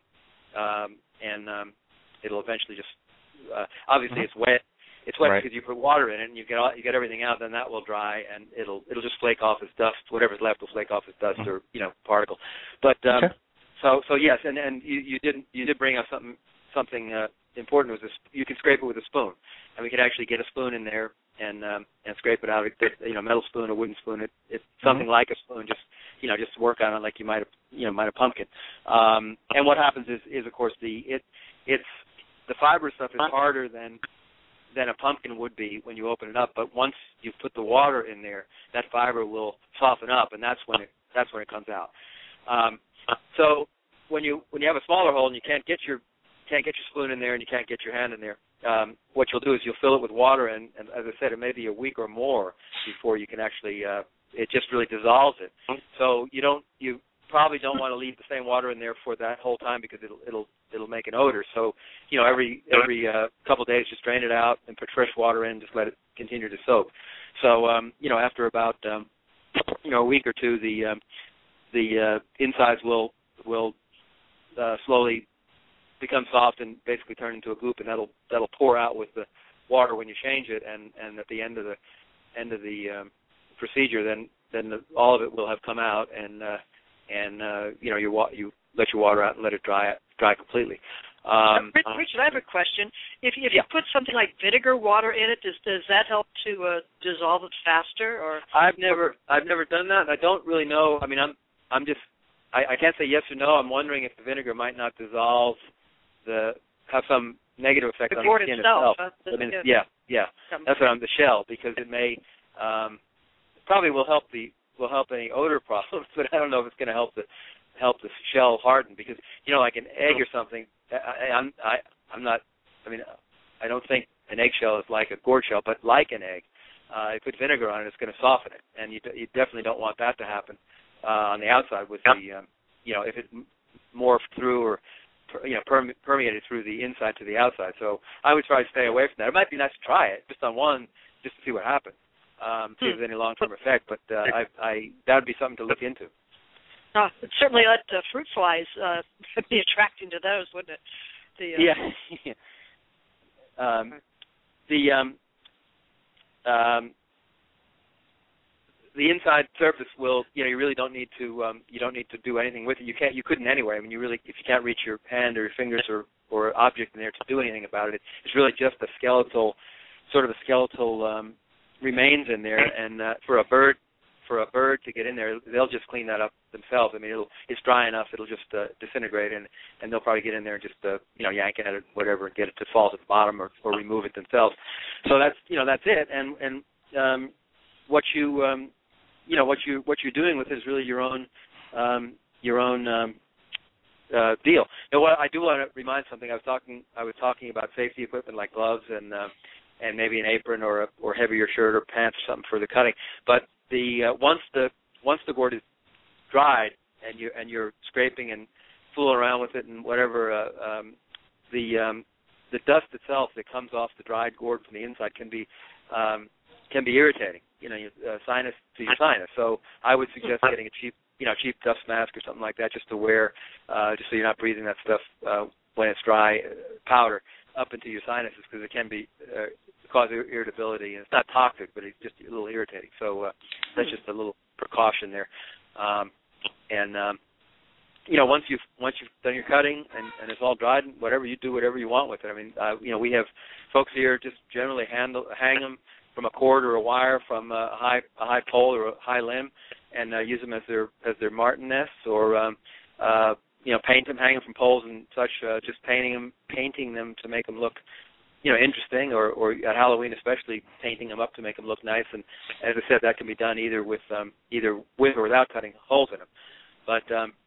It'll eventually just obviously it's wet. It's wet because you put water in it and you get everything out. Then that will dry and it'll just flake off as dust. Whatever's left will flake off as dust or particle. But so yes, and you did bring up something important. Was you can scrape it with a spoon, and we could actually get a spoon in there and scrape it out. Metal spoon, a wooden spoon. It's something like a spoon. Just work on it like you might a pumpkin. And what happens is of course the fiber stuff is harder than a pumpkin would be when you open it up. But once you put the water in there, that fiber will soften up, and that's when it comes out. So when you have a smaller hole and you can't get your spoon in there and you can't get your hand in there, what you'll do is you'll fill it with water, and as I said, it may be a week or more before you can actually. It just really dissolves it. So you probably don't want to leave the same water in there for that whole time, because it'll make an odor. So every couple of days, just drain it out and put fresh water in. Just let it continue to soak. So after about a week or two, the insides will slowly become soft and basically turn into a goop, and that'll pour out with the water when you change it, and at the end of the procedure, then all of it will have come out, and you let your water out and let it dry completely. Richard, I have a question. If you put something like vinegar water in it, does that help to dissolve it faster? Or I've never done that. I don't really know. I mean, I can't say yes or no. I'm wondering if the vinegar might not dissolve have some negative effect on the skin itself. That's what the shell, because it may probably will help any odor problems, but I don't know if it's going to help the shell harden, because like an egg or something. I don't think an eggshell is like a gourd shell, but like an egg, you put vinegar on it, it's going to soften it, and you definitely don't want that to happen on the outside with if it morphed through or permeated through the inside to the outside. So I would try to stay away from that. It might be nice to try it just on one, just to see what happens, see if there's any long-term effect. But that would be something to look into. Certainly let fruit flies be attracting to those, wouldn't it? The inside surface will, you really don't need to do anything with it. You couldn't anyway. I mean, if you can't reach your hand or your fingers or object in there to do anything about it, it's really just a skeletal remains in there. And for a bird to get in there, they'll just clean that up themselves. I mean, it's dry enough; it'll just disintegrate, and they'll probably get in there and just yank at it, whatever, and get it to fall to the bottom or remove it themselves. So that's it. And what you're doing with it is really your own deal. Now, what I do want to remind something. I was talking about safety equipment like gloves and maybe an apron or heavier shirt or pants or something for the cutting. But once the gourd is dried and you're scraping and fooling around with it and whatever, the dust itself that comes off the dried gourd from the inside can be irritating. Sinus to your sinus. So I would suggest getting a cheap dust mask or something like that just to wear, just so you're not breathing that stuff when it's dry powder up into your sinuses, because it can be cause irritability. And it's not toxic, but it's just a little irritating. So that's just a little precaution there. Once you've done your cutting and it's all dried, whatever you do, whatever you want with it. I mean, we have folks here just generally hang them from a cord or a wire from a high pole or a high limb, and use them as their martin nests, or paint them, hang them from poles and such. Just painting them to make them look, interesting, or at Halloween especially, painting them up to make them look nice. And as I said, that can be done either with or without cutting holes in them. But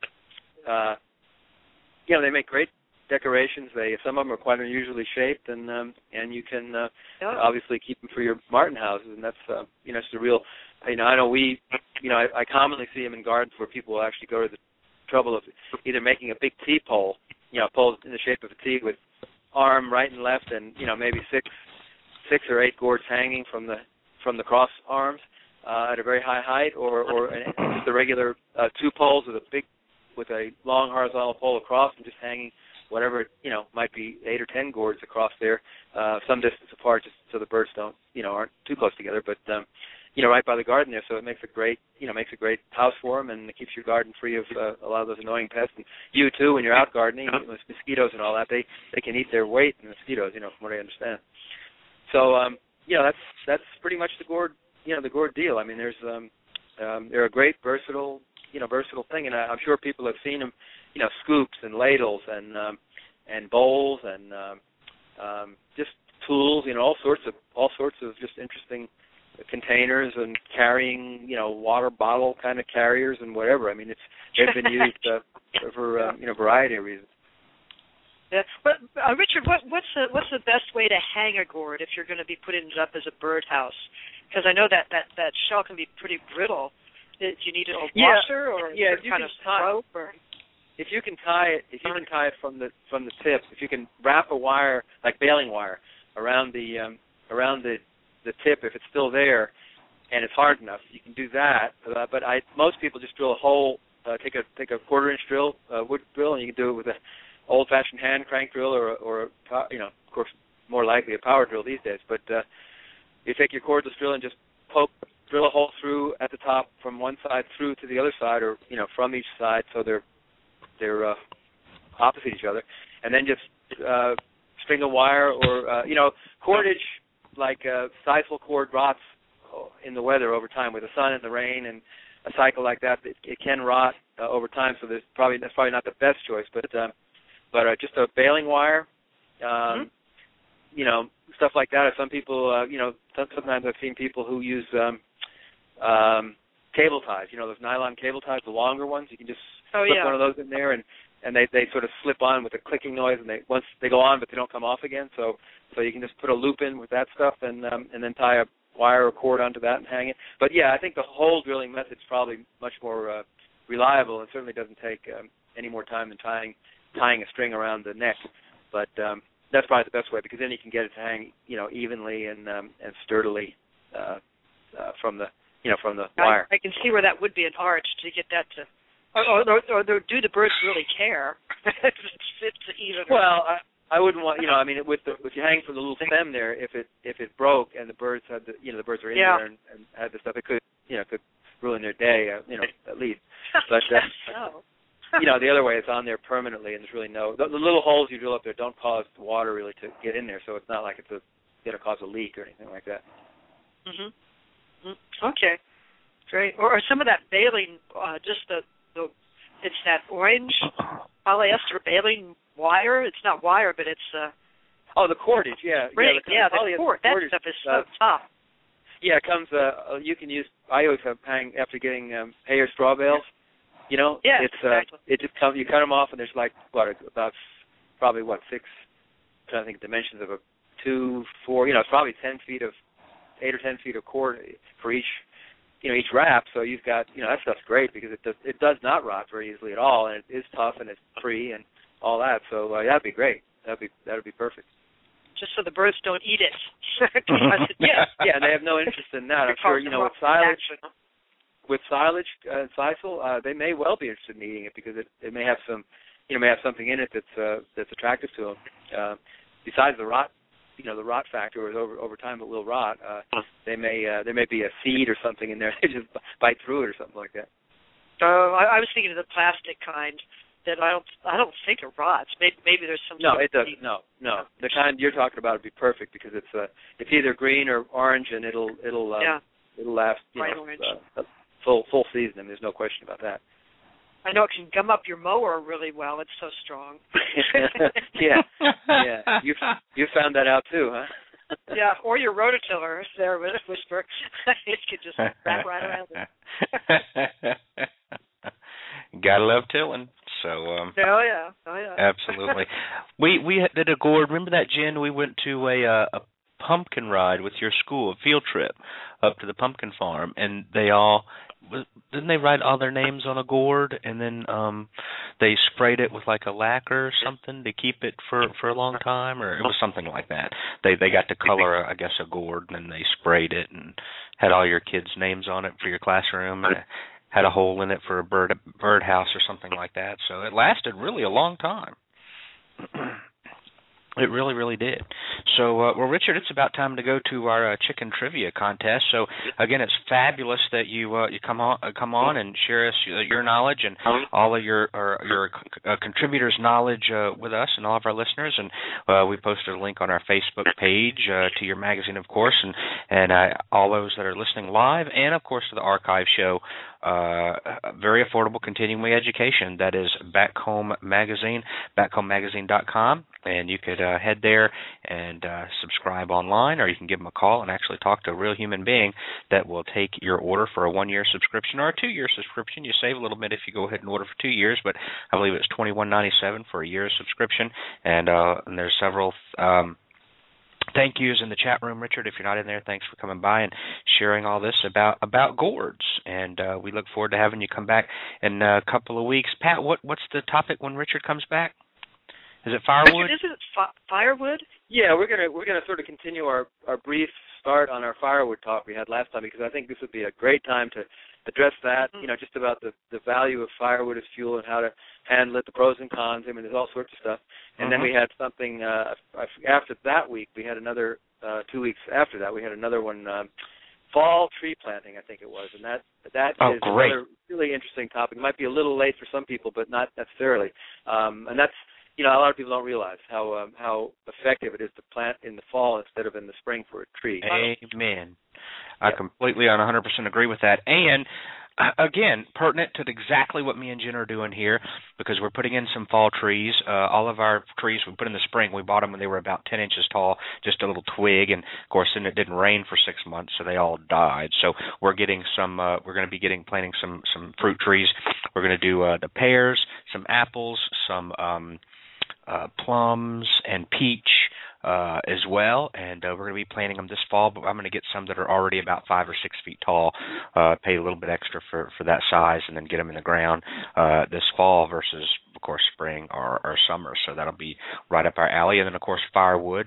they make great decorations. Some of them are quite unusually shaped, and you can obviously keep them for your martin houses, and that's it's a real. I know I commonly see them in gardens where people will actually go to the trouble of either making a big T pole, a pole in the shape of a T with arm right and left, and maybe six or eight gourds hanging from the cross arms at a very high height, or just the regular two poles with a long horizontal pole across and just hanging whatever, might be 8 or 10 gourds across there, some distance apart, just so the birds aren't too close together, but right by the garden there. So it makes a great house for them, and it keeps your garden free of a lot of those annoying pests. And you too, when you're out gardening with mosquitoes and all that, they can eat their weight in mosquitoes, from what I understand. So that's pretty much the gourd deal. I mean, they're a great versatile thing, and I'm sure people have seen them, scoops and ladles and bowls and just tools, all sorts of just interesting containers, and carrying, water bottle kind of carriers and whatever. I mean, they've been used for a variety of reasons. Yeah, but Richard, what's the best way to hang a gourd if you're going to be putting it up as a birdhouse? Because I know that shell can be pretty brile. Do you need a washer or some kind of rope? Or? If you can tie it from the tip, if you can wrap a wire like baling wire around the tip, if it's still there and it's hard enough, you can do that. But most people just drill a hole, take a quarter-inch drill, wood drill, and you can do it with an old-fashioned hand crank drill or of course, more likely a power drill these days. But you take your cordless drill and just drill a hole through at the top from one side through to the other side, or from each side, so they're opposite each other, and then just string a wire or cordage. Like sisal cord rots in the weather over time, with the sun and the rain and a cycle like that. It can rot over time, so that's probably not the best choice. But just a baling wire, stuff like that. Or some people, sometimes I've seen people who use cable ties. Those nylon cable ties, the longer ones. You can just slip one of those in there, and they sort of slip on with a clicking noise, and once they go on, but they don't come off again. So you can just put a loop in with that stuff, and then tie a wire or cord onto that and hang it. But I think the hole drilling method is probably much more reliable, and certainly doesn't take any more time than tying a string around the neck. But that's probably the best way, because then you can get it to hang evenly and sturdily from the wire. I can see where that would be an art to get that to. Or do the birds really care? It's even. Well, I wouldn't want, if you hang from the little stem there, if it broke and the birds had the birds were in there and had the stuff, it could ruin their day, at least. But the other way, it's on there permanently, and there's really the little holes you drill up there don't cause the water really to get in there, so it's not like it's going to cause a leak or anything like that. Okay, great. Or some of that baling, just it's that orange polyester baling wire. It's not wire, but it's the cordage, the cord. That stuff is so tough. Yeah, it comes. You can use. I always have hang after getting hay or straw bales. You know, yeah, it's exactly. it just comes. You cut them off, and there's like about probably 6. I think dimensions of a 2, 4. You know, it's probably 8 or 10 feet of cord for each. You know, each wrap. So you've got. You know, that stuff's great because it does not rot very easily at all, and it is tough and it's free and all that. So that'd be great. That'd be perfect. Just so the birds don't eat it. Yeah, they have no interest in that. I'm sure, you know, with silage and sisal, they may well be interested in eating it because it may have something in it that's attractive to them. Besides the rot, you know, the rot factor is over time it will rot. There may be a seed or something in there. They just bite through it or something like that. I was thinking of the plastic kind. That I don't think it rots. Maybe there's some. No, it doesn't. No. The kind you're talking about would be perfect because it's either green or orange, and it'll last a full season. I mean, there's no question about that. I know it can gum up your mower really well. It's so strong. Yeah. You found that out too, huh? Yeah, or your rototiller there with Whisper. It could just wrap right around it. Gotta love tilling. So oh yeah. Absolutely. We did a gourd. Remember that, Jen? We went to a pumpkin ride with your school, a field trip up to the pumpkin farm, and didn't they write all their names on a gourd, and then they sprayed it with like a lacquer or something to keep it for a long time, or it was something like that. They got to color, I guess, a gourd, and then they sprayed it and had all your kids' names on it for your classroom. And had a hole in it for a birdhouse or something like that. So it lasted really a long time. It really, really did. So, well, Richard, it's about time to go to our chicken trivia contest. So, again, it's fabulous that you come on and share us your knowledge and all of your contributors' knowledge with us and all of our listeners. And we posted a link on our Facebook page to your magazine, of course, and all those that are listening live, and of course to the archive show. Very affordable continuing education. That is Back Home Magazine, backhomemagazine.com, and you could head there and subscribe online, or you can give them a call and actually talk to a real human being that will take your order for a 1-year subscription or a 2-year subscription. You save a little bit if you go ahead and order for 2 years, but I believe it's $21.97 for a year's subscription, and there's several thank yous in the chat room, Richard. If you're not in there, thanks for coming by and sharing all this about gourds. And we look forward to having you come back in a couple of weeks. Pat, what's the topic when Richard comes back? Is it firewood? Richard, is it firewood? Yeah, we're gonna sort of continue our brief start on our firewood talk we had last time, because I think this would be a great time to address that. You know, just about the value of firewood as fuel and how to handle it, the pros and cons. I mean, there's all sorts of stuff. And then we had something after that week. We had another 2 weeks after that. We had another one, fall tree planting, I think it was, and that is great. Another really interesting topic. It might be a little late for some people, but not necessarily. And that's, you know, a lot of people don't realize how effective it is to plant in the fall instead of in the spring for a tree. Amen. I completely 100% agree with that. And, again, pertinent to exactly what me and Jen are doing here, because we're putting in some fall trees. All of our trees we put in the spring, we bought them when they were about 10 inches tall, just a little twig. And, of course, then it didn't rain for 6 months, so they all died. So we're getting some we're going to be planting some fruit trees. We're going to do the pears, some apples, some plums and peach as well, and we're going to be planting them this fall, but I'm going to get some that are already about 5 or 6 feet tall, pay a little bit extra for that size, and then get them in the ground this fall versus, of course, spring or summer, so that'll be right up our alley. And then, of course, firewood.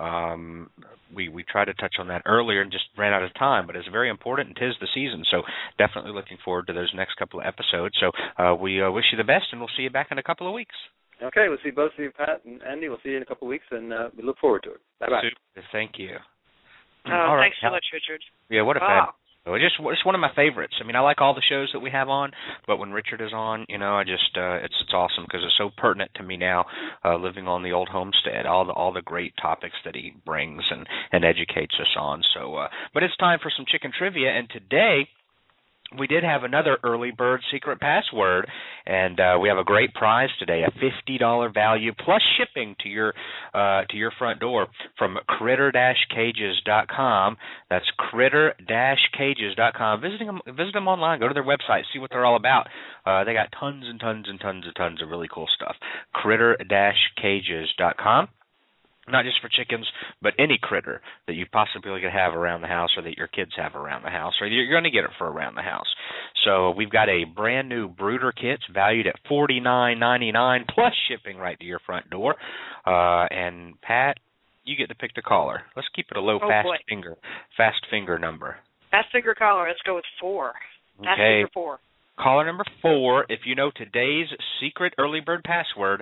We tried to touch on that earlier and just ran out of time, but it's very important, and 'tis the season, so definitely looking forward to those next couple of episodes. So we wish you the best, and we'll see you back in a couple of weeks. Okay, we'll see both of you, Pat and Andy. We'll see you in a couple of weeks, and we look forward to it. Bye-bye. Super. Thank you. All right. Thanks so much, Richard. Yeah, what a fab. It's one of my favorites. I mean, I like all the shows that we have on, but when Richard is on, you know, I just it's awesome because it's so pertinent to me now, living on the old homestead, all the great topics that he brings and educates us on. So, but it's time for some chicken trivia, and today we did have another early bird secret password, and we have a great prize today, a $50 value plus shipping to your front door from critter-cages.com. That's critter-cages.com. Visit them online. Go to their website. See what they're all about. They got tons and tons and tons and tons of really cool stuff. critter-cages.com. Not just for chickens, but any critter that you possibly could have around the house or that your kids have around the house, or you're going to get it for around the house. So we've got a brand new brooder kit valued at $49.99 plus shipping right to your front door. And Pat, you get to pick the caller. Let's keep it a low fast finger number. Fast finger caller. Let's go with 4. Fast finger 4. Caller number 4, if you know today's secret early bird password,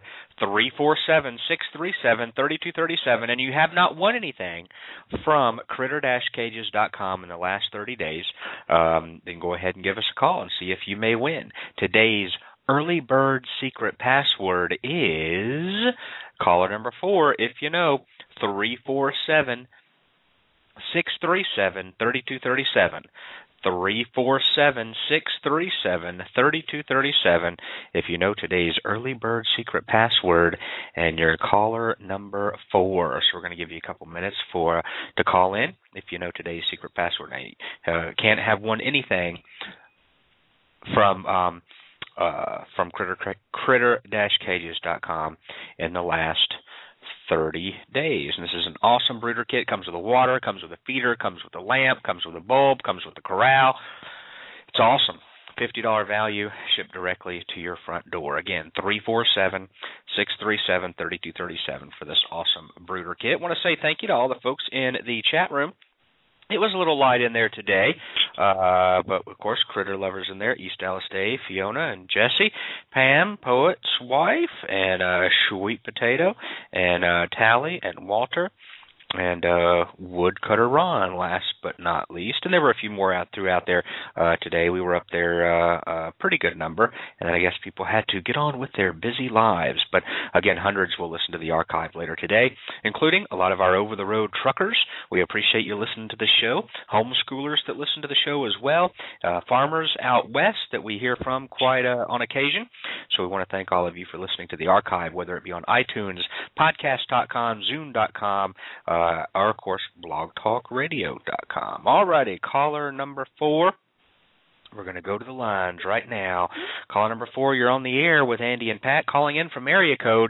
347-637-3237, and you have not won anything from critter-cages.com in the last 30 days, then go ahead and give us a call and see if you may win. Today's early bird secret password is, caller number 4, if you know, 347-637-3237. 347-637-3237 if you know today's early bird secret password and you're caller number 4. So we're going to give you a couple minutes to call in if you know today's secret password. Now, can't have won anything from critter-cages.com in the last 30 days. And this is an awesome brooder kit. Comes with a water, comes with a feeder, comes with a lamp, comes with a bulb, comes with a corral. It's awesome. $50 value shipped directly to your front door. Again, 347-637-3237 for this awesome brooder kit. I want to say thank you to all the folks in the chat room. It was a little light in there today, but of course, critter lovers in there, East Dallas Dave, Fiona and Jesse, Pam, Poet's wife, and Sweet Potato, and Tally, and Walter, and Woodcutter Ron, last but not least. And there were a few more throughout there today. We were up there a pretty good number, and I guess people had to get on with their busy lives. But again, hundreds will listen to the archive later today, including a lot of our over-the-road truckers. We appreciate you listening to the show. Homeschoolers that listen to the show as well. Farmers out west that we hear from quite on occasion. So we want to thank all of you for listening to the archive, whether it be on iTunes, podcast.com, Zoom.com, or, of course, blogtalkradio.com. All righty, caller number 4. We're going to go to the lines right now. Caller number 4, you're on the air with Andy and Pat, calling in from area code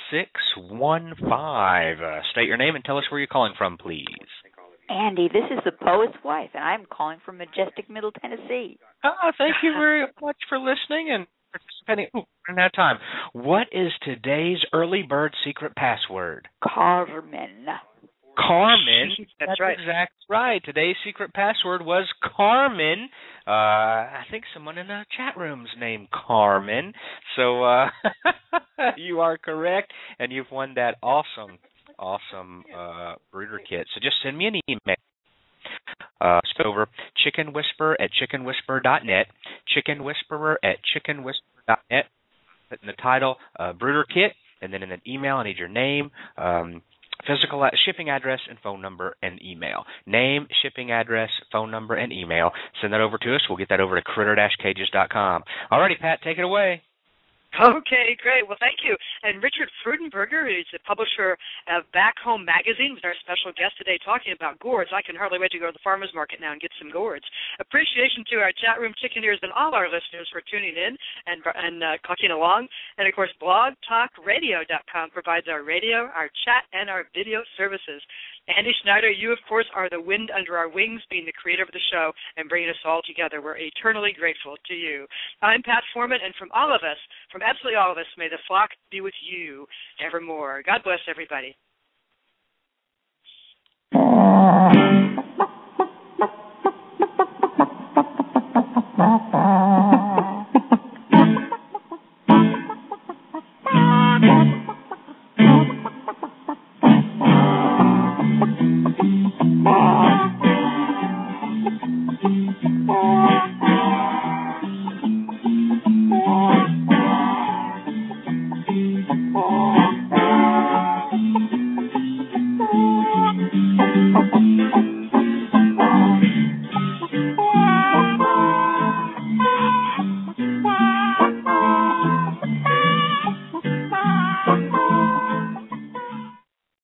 615. State your name and tell us where you're calling from, please. Andy, this is the poet's wife, and I'm calling from Majestic, Middle Tennessee. Oh, thank you very much for listening and participating. Ooh, we're running out of time. What is today's early bird secret password? Carmen. Carmen. That's right. Exactly right. Today's secret password was Carmen. I think someone in the chat room's named Carmen. So you are correct, and you've won that awesome brooder kit. So just send me an email. Over chickenwhisperer@chickenwhisperer.net, chickenwhisperer@chickenwhisperer.net. Put in the title brooder kit, and then in an email I need your name, physical shipping address, and phone number and email. Name, shipping address, phone number, and email. Send that over to us. We'll get that over to critter-cages.com. All righty, Pat, take it away. Okay, great. Well, thank you. And Richard Freudenberger is the publisher of Back Home Magazine, was our special guest today talking about gourds. I can hardly wait to go to the farmer's market now and get some gourds. Appreciation to our chat room chickeneers and all our listeners for tuning in and clucking along. And, of course, blogtalkradio.com provides our radio, our chat, and our video services. Andy Schneider, you, of course, are the wind under our wings, being the creator of the show and bringing us all together. We're eternally grateful to you. I'm Pat Foreman, and from all of us, from absolutely all of us, may the flock be with you evermore. God bless everybody.